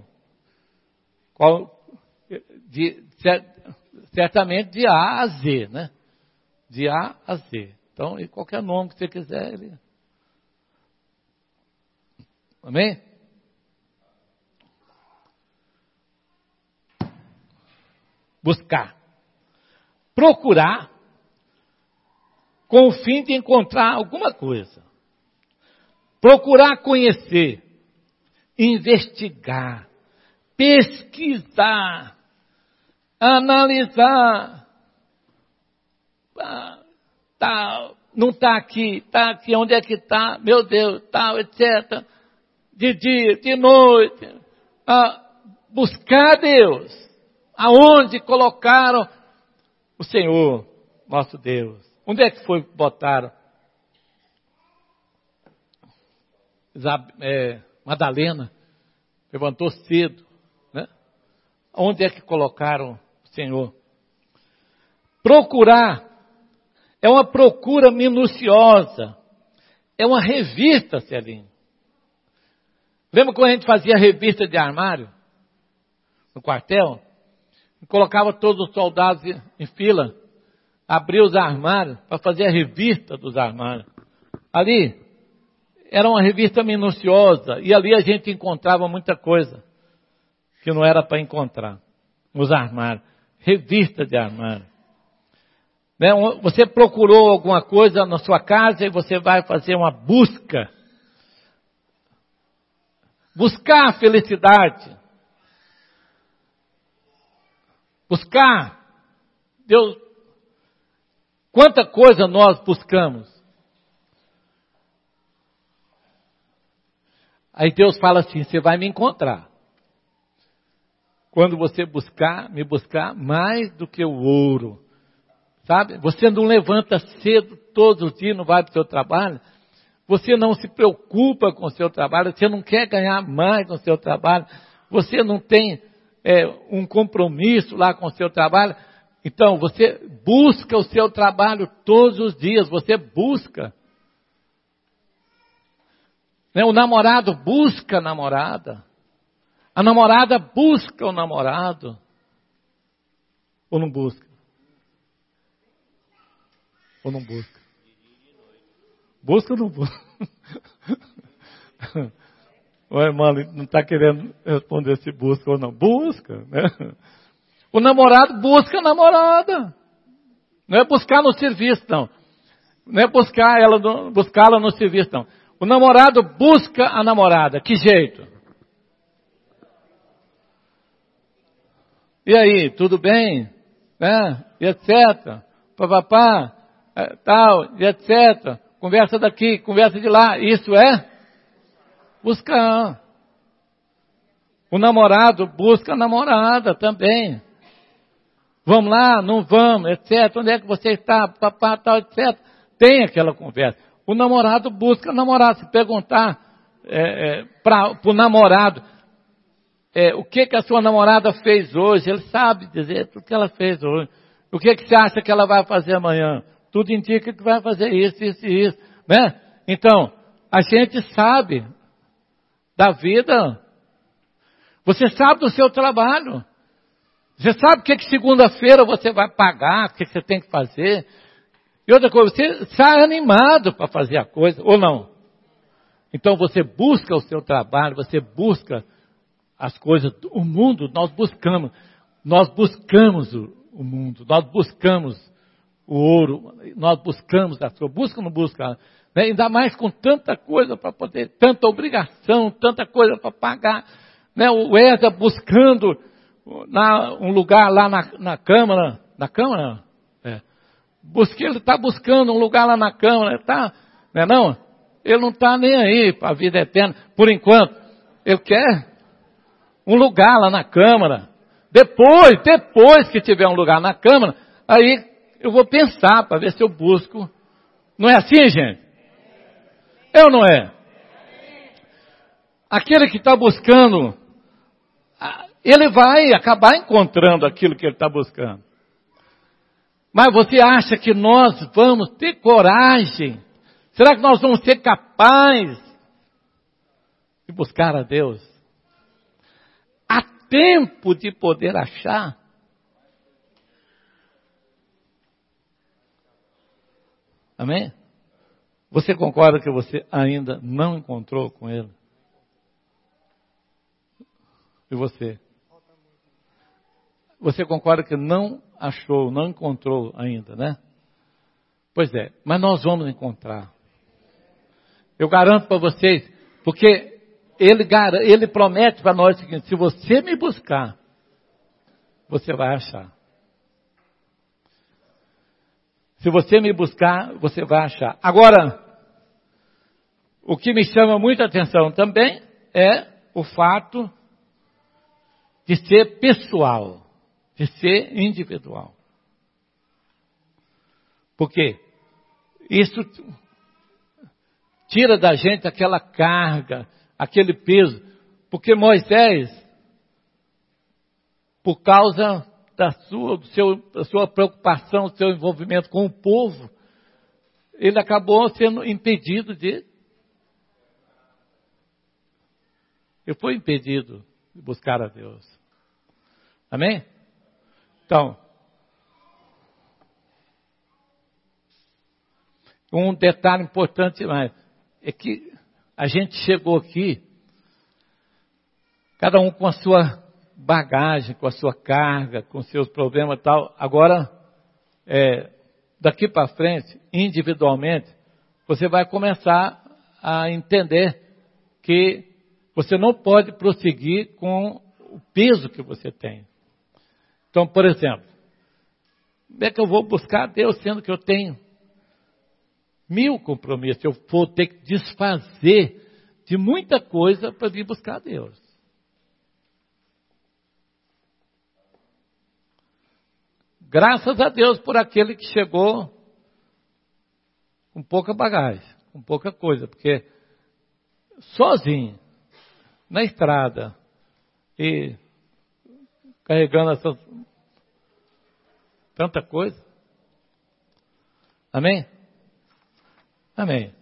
Certamente de A a Z, né? De A a Z. Então, e qualquer nome que você quiser, ele... Amém? Buscar. Procurar com o fim de encontrar alguma coisa. Procurar conhecer, investigar, pesquisar, analisar. Não está aqui, onde é que está? Meu Deus, tal, etc. De dia, de noite. Buscar Deus. Aonde colocaram o Senhor, nosso Deus? Onde é que foi que botaram? Madalena levantou cedo, né? Onde é que colocaram o Senhor? Procurar é uma procura minuciosa, é uma revista, Celinho. Lembra quando a gente fazia revista de armário no quartel? Colocava todos os soldados em fila, abria os armários para fazer a revista dos armários. Ali era uma revista minuciosa e ali a gente encontrava muita coisa que não era para encontrar nos armários. Revista de armário. Né? Você procurou alguma coisa na sua casa e você vai fazer uma busca. Buscar a felicidade. Buscar. Deus, quanta coisa nós buscamos. Aí Deus fala assim, você vai me encontrar. Quando você me buscar mais do que o ouro. Sabe? Você não levanta cedo todos os dias, não vai para o seu trabalho. Você não se preocupa com o seu trabalho. Você não quer ganhar mais no seu trabalho. Você não tem um compromisso lá com o seu trabalho. Então, você busca o seu trabalho todos os dias. Você busca. O namorado busca a namorada. A namorada busca o namorado. Ou não busca? Ou não busca? Busca ou não busca? O irmão não está querendo responder se busca ou não. Busca, né? O namorado busca a namorada. Não é buscar no serviço, não. Não é buscá-la no serviço, não. O namorado busca a namorada. Que jeito? E aí, tudo bem? Né? E etc. Papapá, tal, e etc. Conversa daqui, conversa de lá. Isso é buscar. O namorado busca a namorada também. Vamos lá, não vamos, etc. Onde é que você está? Papá, tal, etc. Tem aquela conversa. O namorado busca a namorada. Se perguntar para o namorado o que a sua namorada fez hoje, ele sabe dizer o que ela fez hoje. O que você acha que ela vai fazer amanhã? Tudo indica que vai fazer isso, isso e isso. Né? Então, a gente sabe da vida. Você sabe do seu trabalho. Você sabe o que segunda-feira você vai pagar, o que você tem que fazer. E outra coisa, você sai animado para fazer a coisa, ou não? Então você busca o seu trabalho, você busca as coisas, o mundo, nós buscamos o mundo, nós buscamos o ouro, nós buscamos a sua, busca ou não busca, né? Ainda mais com tanta coisa para poder, tanta obrigação, tanta coisa para pagar, né? O Eda buscando um lugar lá na Câmara, ele está buscando um lugar lá na Câmara, tá, né, não? Ele não está nem aí para a vida eterna, por enquanto, ele quer um lugar lá na Câmara. Depois que tiver um lugar na Câmara, aí eu vou pensar para ver se eu busco. Não é assim, gente? É ou não é? Aquele que está buscando, ele vai acabar encontrando aquilo que ele está buscando. Mas você acha que nós vamos ter coragem? Será que nós vamos ser capazes de buscar a Deus? Há tempo de poder achar? Amém? Você concorda que você ainda não encontrou com Ele? E você? Você concorda que não achou, não encontrou ainda, né? Pois é, mas nós vamos encontrar. Eu garanto para vocês, porque Ele promete para nós o seguinte: se você me buscar, você vai achar. Se você me buscar, você vai achar. Agora, o que me chama muita atenção também é o fato de ser pessoal, de ser individual. Por quê? Isso tira da gente aquela carga, aquele peso. Porque Moisés, por causa da sua preocupação, do seu envolvimento com o povo, ele acabou sendo impedido de... Ele foi impedido de buscar a Deus. Amém? Então, um detalhe importante mais é que a gente chegou aqui, cada um com a sua bagagem, com a sua carga, com seus problemas e tal. Agora, daqui para frente, individualmente, você vai começar a entender que você não pode prosseguir com o peso que você tem. Então, por exemplo, como é que eu vou buscar Deus sendo que eu tenho 1000 compromissos? Eu vou ter que desfazer de muita coisa para vir buscar Deus. Graças a Deus por aquele que chegou com pouca bagagem, com pouca coisa, porque sozinho, na estrada, e carregando essas tanta coisa. Amém? Amém.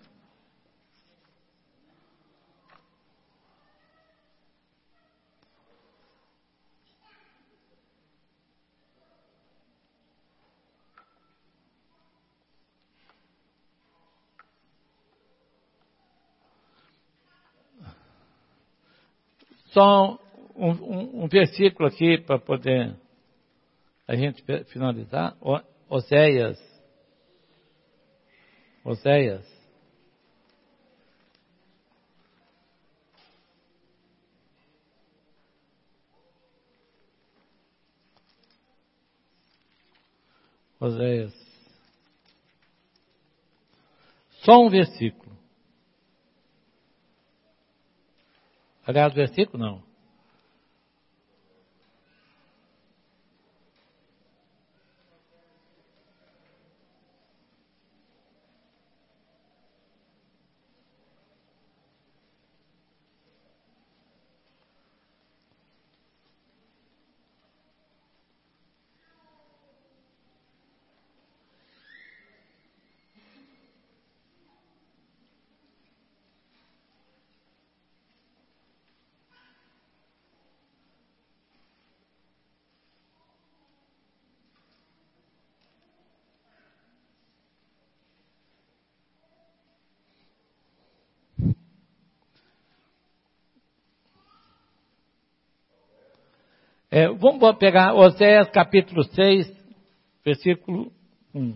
Só um versículo aqui para poder a gente finalizar. Oséias. Oséias. Só um versículo. Aliás, versículo não. Vamos pegar Oséias capítulo 6, versículo 1.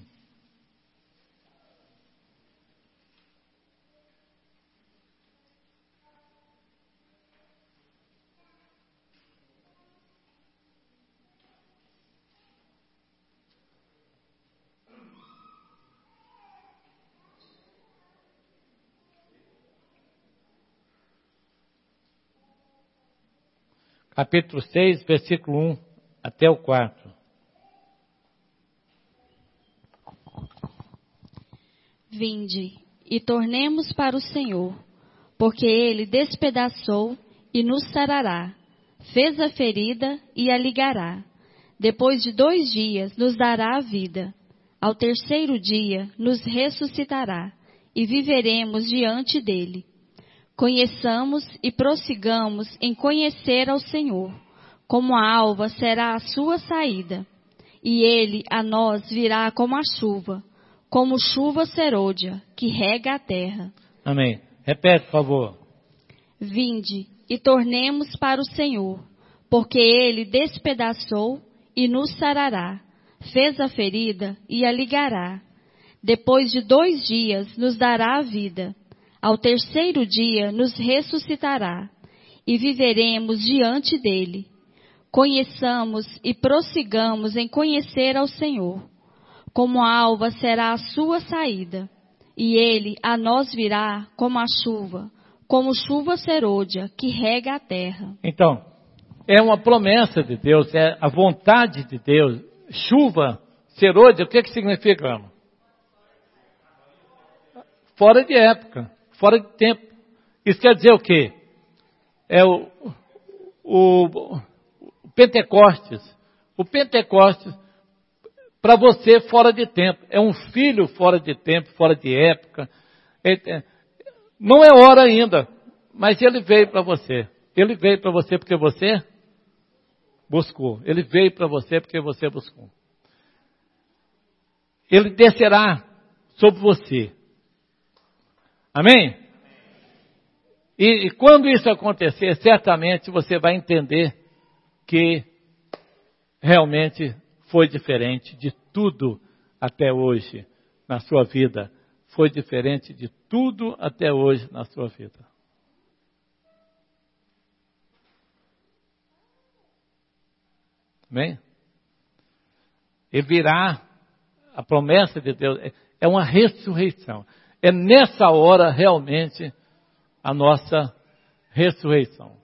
Capítulo 6, versículo 1 até o 4. Vinde e tornemos para o Senhor, porque Ele despedaçou e nos sarará, fez a ferida e a ligará. Depois de 2 dias nos dará a vida. Ao 3º dia nos ressuscitará e viveremos diante dele. Conheçamos e prossigamos em conhecer ao Senhor, como a alva será a sua saída, e ele a nós virá como a chuva, como chuva serôdia, que rega a terra. Amém. Repete, por favor. Vinde e tornemos para o Senhor, porque ele despedaçou e nos sarará, fez a ferida e a ligará. Depois de 2 dias nos dará a vida. Ao 3º dia nos ressuscitará, e viveremos diante dele. Conheçamos e prossigamos em conhecer ao Senhor, como a alva será a sua saída, e ele a nós virá como a chuva, como chuva serôdia, que rega a terra. Então, é uma promessa de Deus, é a vontade de Deus. Chuva serôdia, o que significa, irmão? Fora de época. Fora de tempo. Isso quer dizer o quê? É o Pentecostes. O Pentecostes, para você, fora de tempo. É um filho fora de tempo, fora de época. Não é hora ainda, mas ele veio para você. Ele veio para você porque você buscou. Ele veio para você porque você buscou. Ele descerá sobre você. Amém? E quando isso acontecer, certamente você vai entender que realmente foi diferente de tudo até hoje na sua vida. Foi diferente de tudo até hoje na sua vida. Amém? E virá, a promessa de Deus é uma ressurreição. É nessa hora realmente a nossa ressurreição.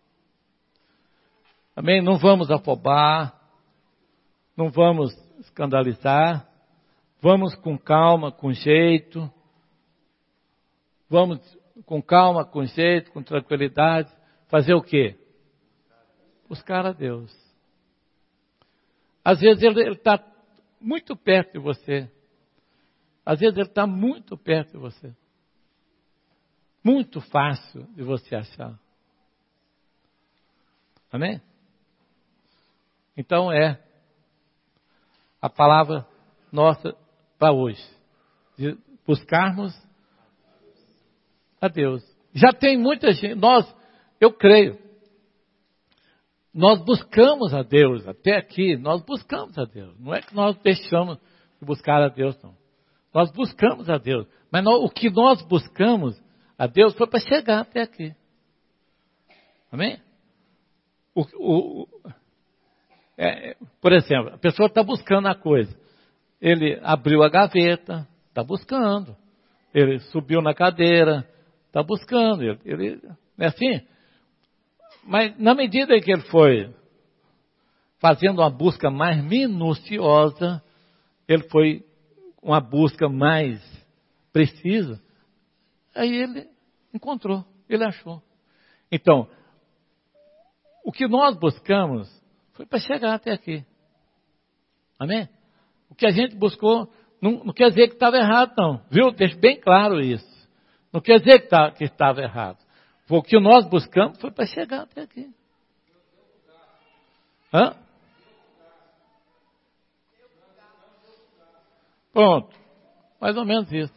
Amém? Não vamos afobar, não vamos escandalizar, vamos com calma, com jeito, vamos com calma, com jeito, com tranquilidade, fazer o quê? Buscar a Deus. Às vezes ele está muito perto de você. Às vezes ele está muito perto de você. Muito fácil de você achar. Amém? Então é a palavra nossa para hoje. De buscarmos a Deus. Já tem muita gente, eu creio, nós buscamos a Deus, até aqui, nós buscamos a Deus. Não é que nós deixamos de buscar a Deus, não. Nós buscamos a Deus. Mas o que nós buscamos a Deus foi para chegar até aqui. Amém? Por exemplo, a pessoa está buscando a coisa. Ele abriu a gaveta, está buscando. Ele subiu na cadeira, está buscando. Ele é assim. Mas na medida em que ele foi fazendo uma busca mais minuciosa, ele foi uma busca mais precisa, aí ele encontrou, ele achou. Então, o que nós buscamos foi para chegar até aqui. Amém? O que a gente buscou não quer dizer que estava errado, não. Viu? Deixa bem claro isso. Não quer dizer que estava errado. O que nós buscamos foi para chegar até aqui. Hã? Pronto. Mais ou menos isso.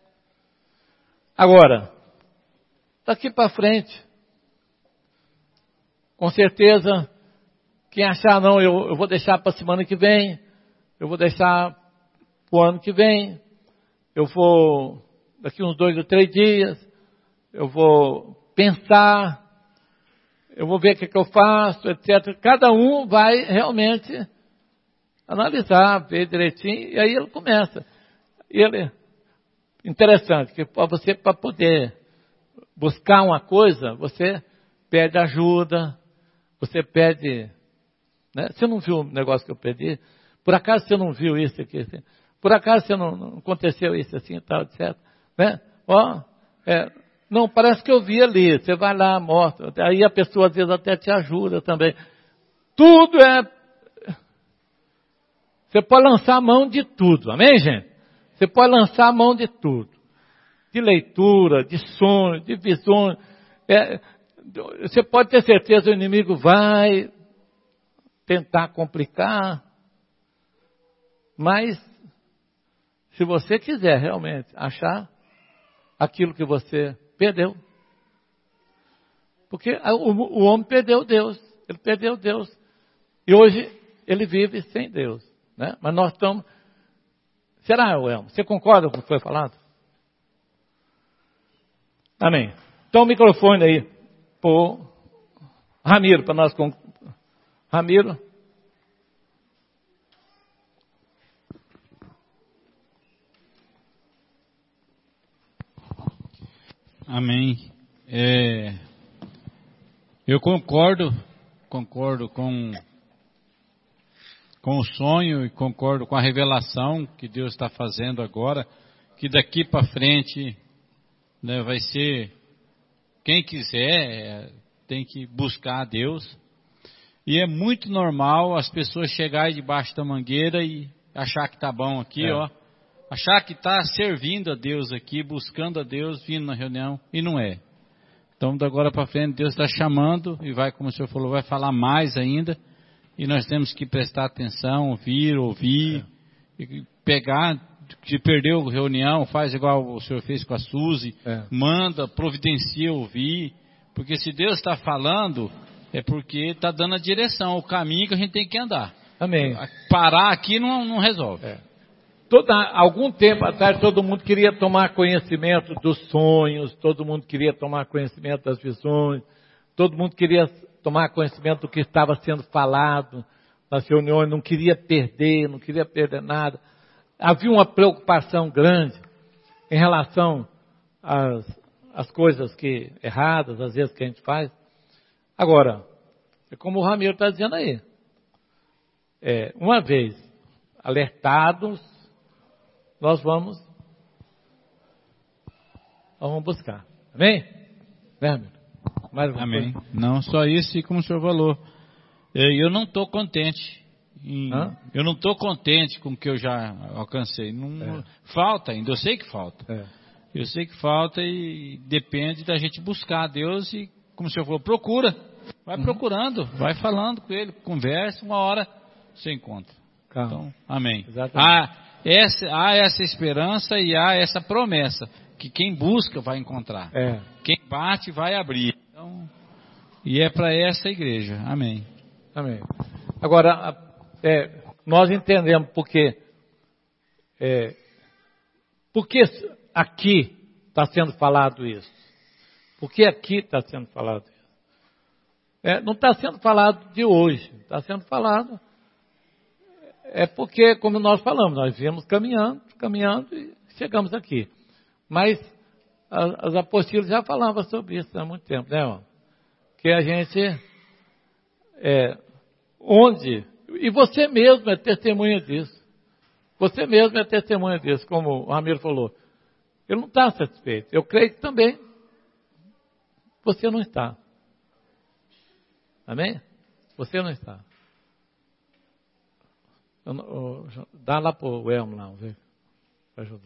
Agora, daqui para frente, com certeza, Quem achar, não, eu vou deixar para a semana que vem, eu vou deixar para o ano que vem, eu vou, daqui uns 2 ou 3 dias, eu vou pensar, eu vou ver o que eu faço, etc. Cada um vai realmente analisar, ver direitinho, e aí ele começa. Interessante, que você, para poder buscar uma coisa, você pede ajuda, você pede, né? Você não viu o negócio que eu pedi? Por acaso você não viu isso aqui? Assim? Por acaso você não aconteceu isso assim e tal, etc. Né? Não, parece que eu vi ali, você vai lá, mostra, aí a pessoa às vezes até te ajuda também. Tudo você pode lançar a mão de tudo, amém, gente? Você pode lançar a mão de tudo. De leitura, de sonho, de visões. Você pode ter certeza que o inimigo vai tentar complicar. Mas, se você quiser realmente achar aquilo que você perdeu. Porque o homem perdeu Deus. Ele perdeu Deus. E hoje ele vive sem Deus. Né? Mas nós estamos... Será, Elmo? Você concorda com o que foi falado? Amém. Então o microfone aí por Ramiro, para nós... Ramiro. Amém. Eu concordo com o sonho e concordo com a revelação que Deus está fazendo agora, que daqui para frente, né, vai ser, quem quiser tem que buscar a Deus, e é muito normal as pessoas chegarem debaixo da mangueira e achar que está bom aqui, achar que está servindo a Deus aqui, buscando a Deus, vindo na reunião, e não é. Então, da agora para frente, Deus está chamando, e vai, como o senhor falou, vai falar mais ainda, e nós temos que prestar atenção, ouvir, e pegar, se perdeu a reunião, faz igual o senhor fez com a Suzy, manda, providencia ouvir, porque se Deus está falando, é porque está dando a direção, o caminho que a gente tem que andar. Amém. Parar aqui não resolve. Algum tempo atrás, todo mundo queria tomar conhecimento dos sonhos, todo mundo queria tomar conhecimento das visões, todo mundo queria tomar conhecimento do que estava sendo falado nas reuniões, não queria perder nada. Havia uma preocupação grande em relação às coisas erradas, às vezes, que a gente faz. Agora, é como o Ramiro está dizendo aí. Uma vez alertados, nós vamos buscar. Amém? Né, Ramiro? Amém. Não só isso, e como o senhor falou, eu não estou contente. Eu não estou contente com o que eu já alcancei. Falta ainda, eu sei que falta. Eu sei que falta e depende da gente buscar a Deus e, como o senhor falou, procura. Vai procurando, vai falando com Ele, conversa, uma hora você encontra. Então, amém. Há essa esperança e há essa promessa, que quem busca vai encontrar. Quem bate vai abrir. Então, e é para essa igreja. Amém. Amém. Agora, nós entendemos porque aqui está sendo falado isso. Por que aqui está sendo falado isso? Não está sendo falado de hoje. Está sendo falado... porque, como nós falamos, nós viemos caminhando e chegamos aqui. Mas as apostilas já falavam sobre isso há muito tempo, né? Que a gente, e você mesmo é testemunha disso. Você mesmo é testemunha disso, como o Ramiro falou. Ele não está satisfeito. Eu creio que também você não está. Amém? Você não está. Dá lá para o Elmo lá, vê, para ajudar.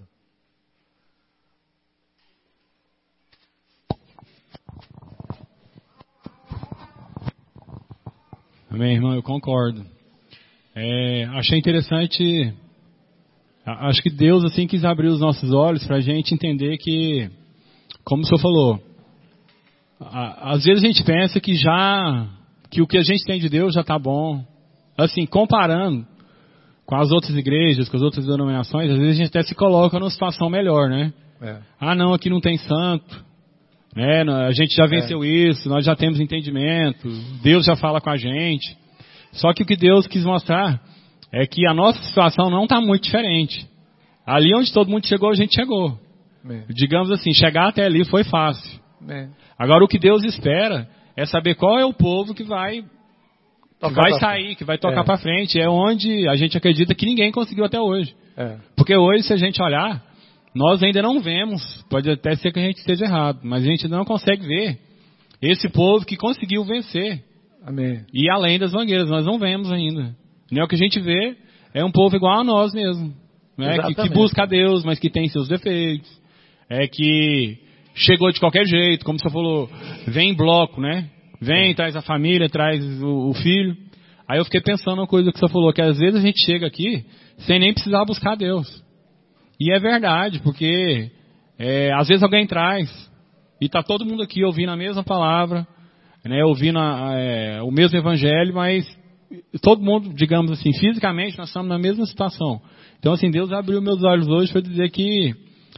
Amém, irmão, eu concordo. Achei interessante, acho que Deus assim quis abrir os nossos olhos para a gente entender que, como o senhor falou, às vezes a gente pensa que que o que a gente tem de Deus já está bom. Assim, comparando com as outras igrejas, com as outras denominações, às vezes a gente até se coloca numa situação melhor, né? Ah, não, aqui não tem santo, né? A gente já venceu isso, nós já temos entendimento, Deus já fala com a gente. Só que o que Deus quis mostrar é que a nossa situação não está muito diferente. Ali onde todo mundo chegou, a gente chegou. Digamos assim, chegar até ali foi fácil. Agora o que Deus espera é saber qual é o povo que vai sair, que vai tocar para frente. É onde a gente acredita que ninguém conseguiu até hoje. Porque hoje, se a gente olhar, nós ainda não vemos, pode até ser que a gente esteja errado, mas a gente ainda não consegue ver esse povo que conseguiu vencer. Amém. E além das mangueiras, nós não vemos ainda. O que a gente vê é um povo igual a nós mesmo, né? que busca a Deus, mas que tem seus defeitos, que chegou de qualquer jeito, como você falou, vem em bloco, né? Vem, traz a família, traz o filho. Aí eu fiquei pensando uma coisa que você falou, que às vezes a gente chega aqui sem nem precisar buscar a Deus. E é verdade, porque às vezes alguém traz, e está todo mundo aqui ouvindo a mesma palavra, né, ouvindo o mesmo evangelho, mas todo mundo, digamos assim, fisicamente, nós estamos na mesma situação. Então, assim, Deus abriu meus olhos hoje para dizer que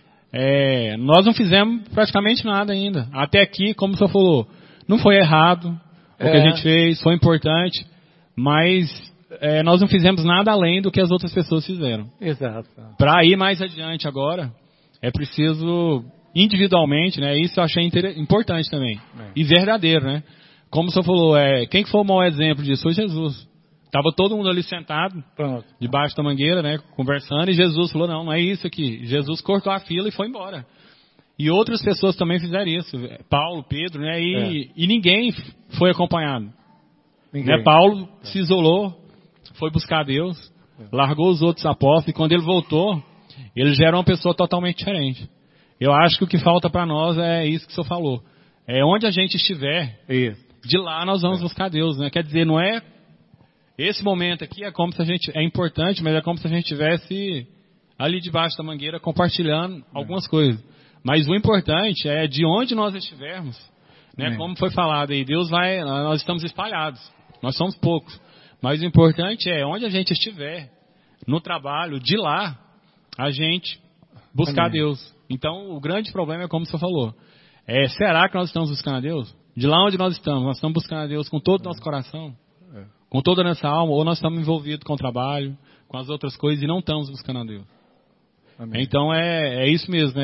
nós não fizemos praticamente nada ainda. Até aqui, como o senhor falou, não foi errado o que a gente fez, foi importante, mas nós não fizemos nada além do que as outras pessoas fizeram. Exato. Para ir mais adiante agora, é preciso individualmente, né? Isso eu achei importante também. E verdadeiro, né? Como o senhor falou, quem que foi o maior exemplo disso? Foi Jesus. Estava todo mundo ali sentado, debaixo da mangueira, né? Conversando, e Jesus falou, não é isso aqui. Jesus cortou a fila e foi embora. E outras pessoas também fizeram isso. Paulo, Pedro, né? E ninguém foi acompanhado. Né? Paulo se isolou, foi buscar Deus, largou os outros apóstolos, e quando ele voltou, ele já era uma pessoa totalmente diferente. Eu acho que o que falta para nós é isso que o senhor falou. Onde a gente estiver, de lá nós vamos buscar Deus, né? Quer dizer, não é... Esse momento aqui é como se a gente... É importante, mas é como se a gente estivesse ali debaixo da mangueira compartilhando algumas coisas. Mas o importante é de onde nós estivermos, né? Como foi falado aí, nós estamos espalhados. Nós somos poucos. Mas o importante é onde a gente estiver, no trabalho, de lá, a gente buscar Deus. Então, o grande problema é como você falou. Será que nós estamos buscando a Deus? De lá onde nós estamos buscando a Deus com todo o nosso coração? Com toda a nossa alma? Ou nós estamos envolvidos com o trabalho, com as outras coisas e não estamos buscando a Deus? Amém. Então, é isso mesmo.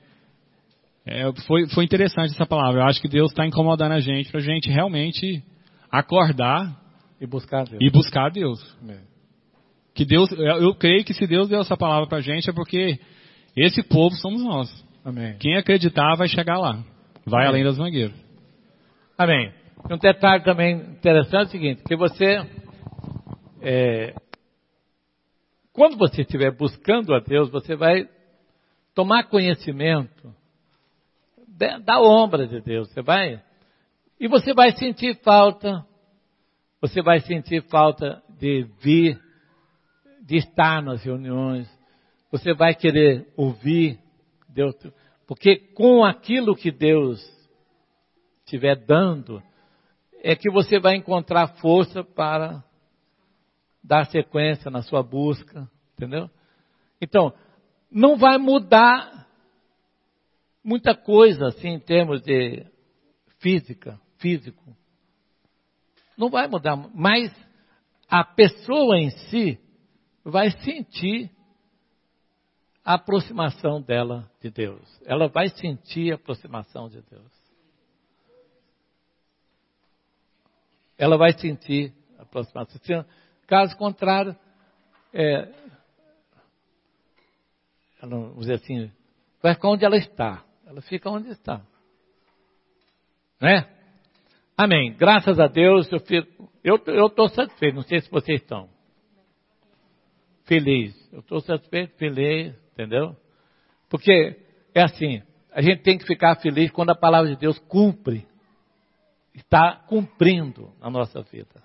Foi interessante essa palavra. Eu acho que Deus está incomodando a gente para a gente realmente acordar e buscar Deus. A Deus. Que Deus, eu creio que se Deus deu essa palavra para a gente é porque esse povo somos nós. Amém. Quem acreditar vai chegar lá. Vai além das mangueiras. Amém. Um detalhe também interessante é o seguinte, que você, quando você estiver buscando a Deus, você vai tomar conhecimento da obra de Deus. E você vai sentir falta. Você vai sentir falta de vir, de estar nas reuniões. Você vai querer ouvir Deus. Porque com aquilo que Deus estiver dando, é que você vai encontrar força para dar sequência na sua busca. Entendeu? Então, não vai mudar muita coisa assim em termos de físico. Não vai mudar, mas a pessoa em si vai sentir a aproximação dela de Deus. Ela vai sentir a aproximação de Deus. Ela vai sentir a aproximação. Caso contrário, vamos dizer assim, vai ficar onde ela está. Ela fica onde está. Né? Amém. Graças a Deus, eu estou satisfeito. Não sei se vocês estão. Feliz. Eu estou satisfeito, feliz, entendeu? Porque é assim, a gente tem que ficar feliz quando a palavra de Deus cumpre. Está cumprindo na nossa vida.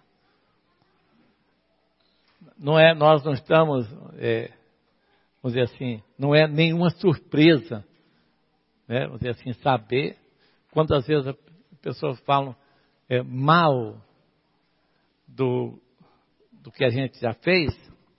Nós não estamos, vamos dizer assim, não é nenhuma surpresa, né? Vamos dizer assim, saber. Quantas vezes as pessoas falam mal do que a gente já fez,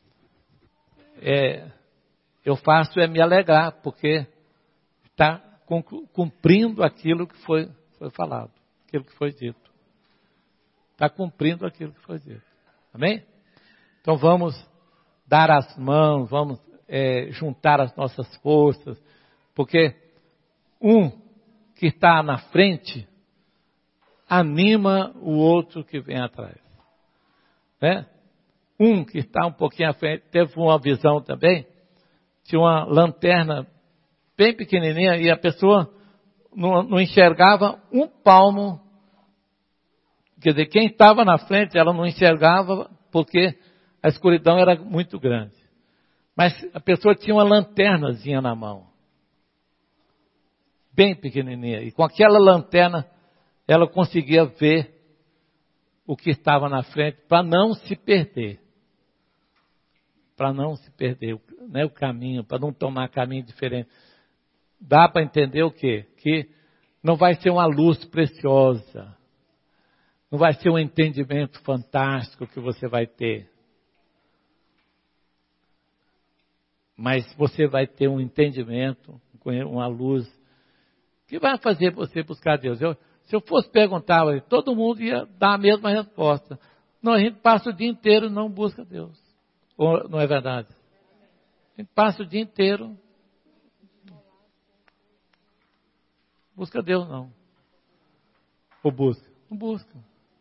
eu faço me alegrar, porque está cumprindo aquilo que foi falado, aquilo que foi dito. Está cumprindo aquilo que foi dito. Amém? Então vamos dar as mãos, vamos juntar as nossas forças, porque um que está na frente anima o outro que vem atrás. Né? Um que está um pouquinho à frente, teve uma visão também, tinha uma lanterna bem pequenininha e a pessoa não enxergava um palmo. Quer dizer, quem estava na frente, ela não enxergava porque a escuridão era muito grande. Mas a pessoa tinha uma lanternazinha na mão, bem pequenininha. E com aquela lanterna, ela conseguia ver o que estava na frente para não se perder. Para não se perder, né, o caminho, para não tomar caminho diferente. Dá para entender o quê? Que não vai ser uma luz preciosa. Não vai ser um entendimento fantástico que você vai ter. Mas você vai ter um entendimento, uma luz, que vai fazer você buscar Deus. Se eu fosse perguntar, todo mundo ia dar a mesma resposta. Não, a gente passa o dia inteiro e não busca Deus. Ou não é verdade? A gente passa o dia inteiro. Busca Deus não. Ou busca? Não busca.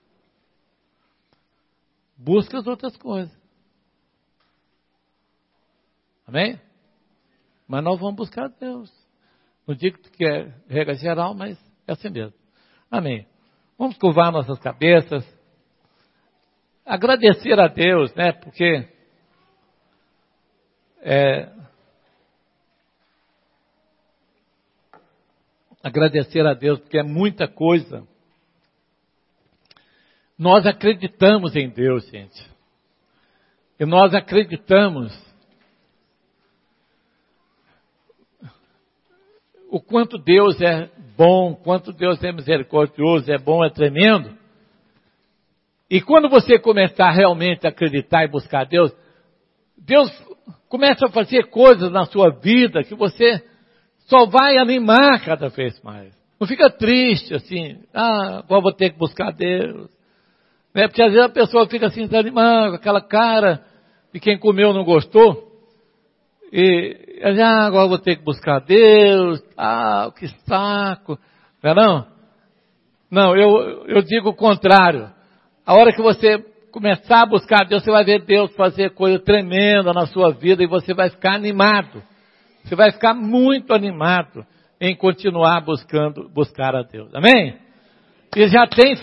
Busca as outras coisas. Amém? Mas nós vamos buscar Deus. Não digo que é regra geral, mas é assim mesmo. Amém. Vamos curvar nossas cabeças. Agradecer a Deus, né? Porque agradecer a Deus, porque é muita coisa. Nós acreditamos em Deus, gente. E nós acreditamos o quanto Deus é bom, quanto Deus é misericordioso, é bom, é tremendo. E quando você começar realmente a acreditar e buscar Deus, Deus começa a fazer coisas na sua vida que você só vai animar cada vez mais. Não fica triste assim, agora vou ter que buscar Deus. Né? Porque às vezes a pessoa fica assim desanimada, com aquela cara de quem comeu não gostou. E agora vou ter que buscar Deus, que saco. Não é não? Não, eu digo o contrário. A hora que você começar a buscar Deus, você vai ver Deus fazer coisa tremenda na sua vida e você vai ficar animado. Você vai ficar muito animado em continuar buscar a Deus. Amém? Ele já tem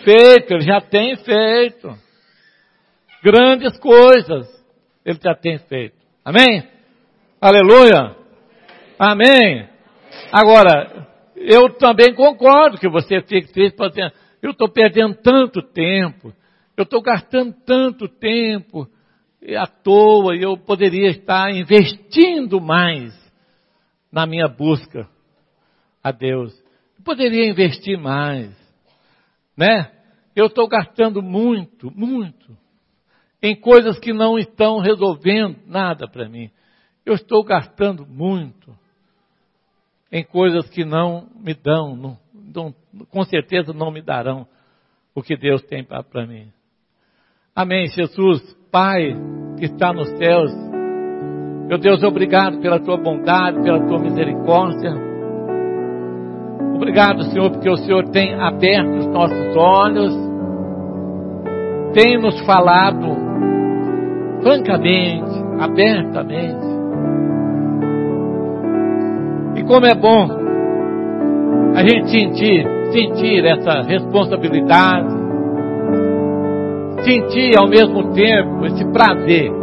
feito. Grandes coisas Ele já tem feito. Amém? Aleluia! Amém! Agora, eu também concordo que você fique triste, porque eu estou perdendo tanto tempo, eu estou gastando tanto tempo à toa, e eu poderia estar investindo mais na minha busca a Deus. Eu poderia investir mais, né? Eu estou gastando muito em coisas que não estão resolvendo nada para mim. Eu estou gastando muito em coisas que não me dão, com certeza não me darão o que Deus tem para mim. Amém, Jesus, Pai que está nos céus, meu Deus, obrigado pela Tua bondade, pela Tua misericórdia. Obrigado, Senhor, porque o Senhor tem aberto os nossos olhos, tem nos falado francamente, abertamente. E como é bom a gente sentir essa responsabilidade, sentir ao mesmo tempo esse prazer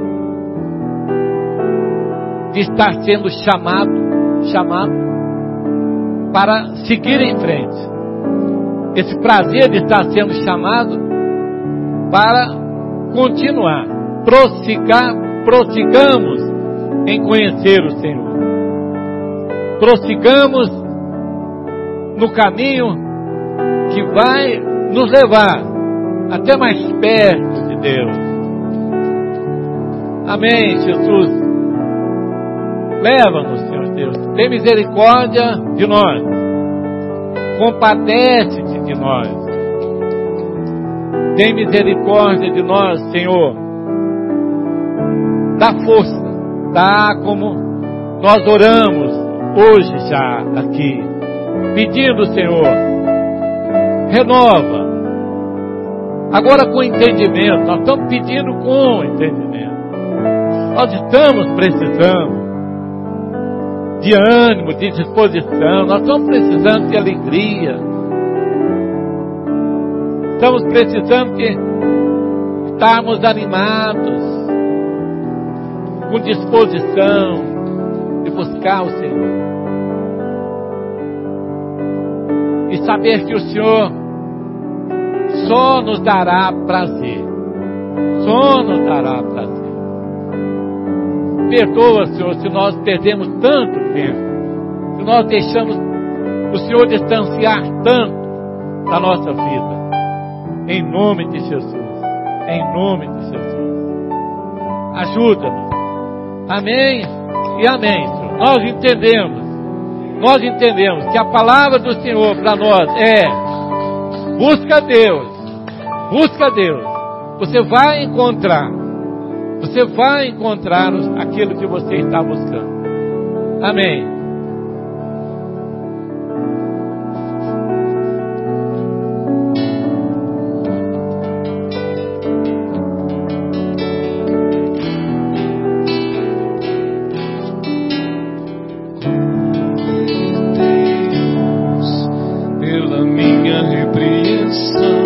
de estar sendo chamado para seguir em frente. Esse prazer de estar sendo chamado para continuar, prossigamos em conhecer o Senhor. Prossigamos no caminho que vai nos levar até mais perto de Deus. Amém, Jesus. Leva-nos, Senhor Deus. Tem misericórdia de nós. Compadece-te de nós. Tem misericórdia de nós, Senhor. Dá força. Dá como nós oramos hoje já aqui. Pedindo, Senhor. Renova. Agora com entendimento. Nós estamos pedindo com entendimento. Nós estamos precisando de ânimo, de disposição. Nós estamos precisando de alegria. Estamos precisando de estarmos animados, com disposição de buscar o Senhor. E saber que o Senhor só nos dará prazer. Só nos dará prazer. Perdoa, Senhor, se nós perdemos tanto tempo, se nós deixamos o Senhor distanciar tanto da nossa vida. Em nome de Jesus. Em nome de Jesus. Ajuda-nos. Amém e amém, Senhor. Nós entendemos que a palavra do Senhor para nós é: busca Deus. Busca Deus. Você vai encontrar aquilo que você está buscando. Amém. Pela minha repreensão,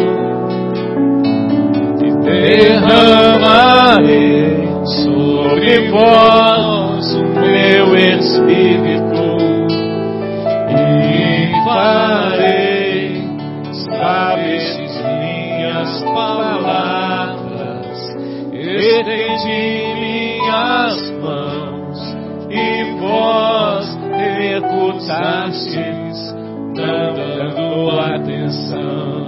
te derramarei sobre vós o meu Espírito e farei sábeis minhas palavras, estendi minhas mãos e vós recutastes, dando atenção.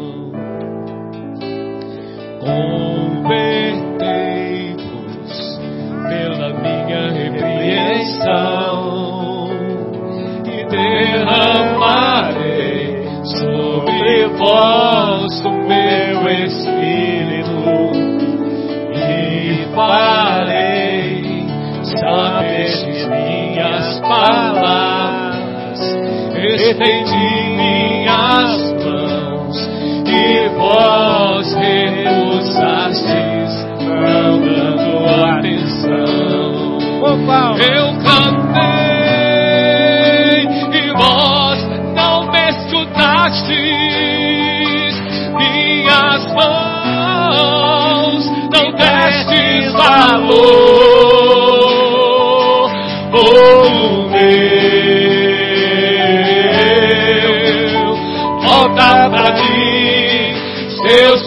Convertei-vos pela minha repreensão e derramarei sobre vós o meu Espírito e farei saber minhas palavras, estendi minhas mãos e vós recusastes, não dando atenção. Eu cantei e vós não me escutastes, minhas mãos não destes valor. Povo meu, volta pra mim seus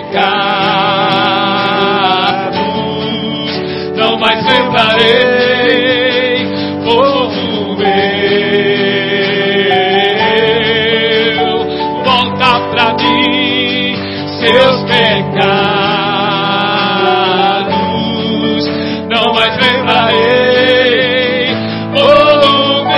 pecados, não mais lembrarei. Povo meu, volta pra mim seus pecados, não mais lembrarei. Povo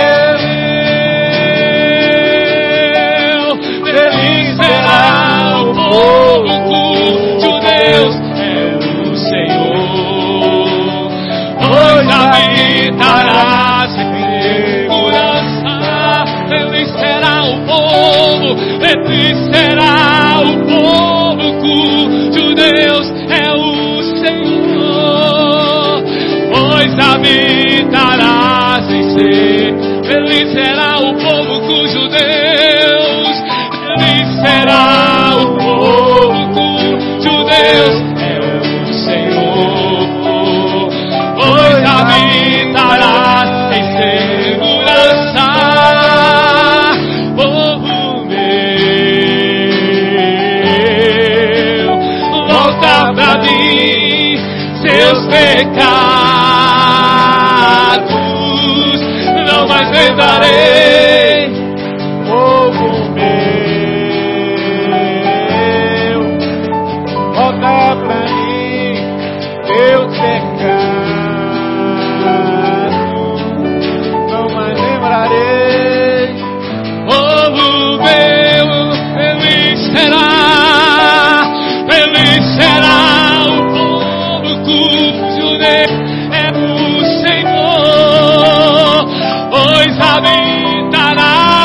meu, feliz será o povo cujo Deus é o Senhor, pois habitarás em segurança. Feliz será o povo, feliz será o povo cujo Deus é o Senhor, pois habitarás em ser. Feliz será o povo cujo Deus, feliz será o povo cujo Deus é o Senhor, pois habitarás em segurança. Povo meu, volta pra mim seus pecados, não mais lembrarei. Povo meu, volta pra mim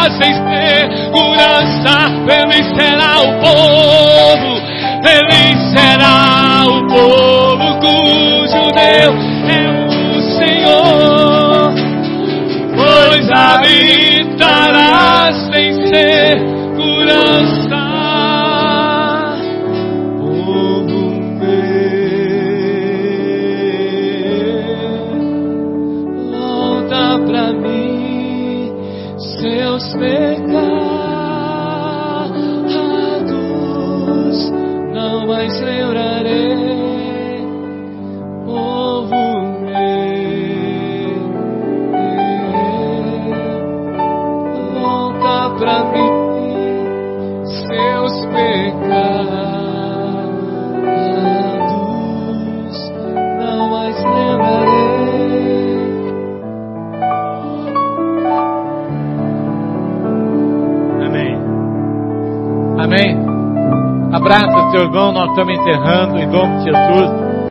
trazem segurança. Feliz será o povo, feliz será o povo cujo Deus é o Senhor, pois habitarás em segurança. Pra mim, seus pecados não mais lembrarei, povo meu. Volta pra mim, seus pecados não mais lembrarei. Amém? Abraça seu irmão, nós estamos enterrando em nome de Jesus.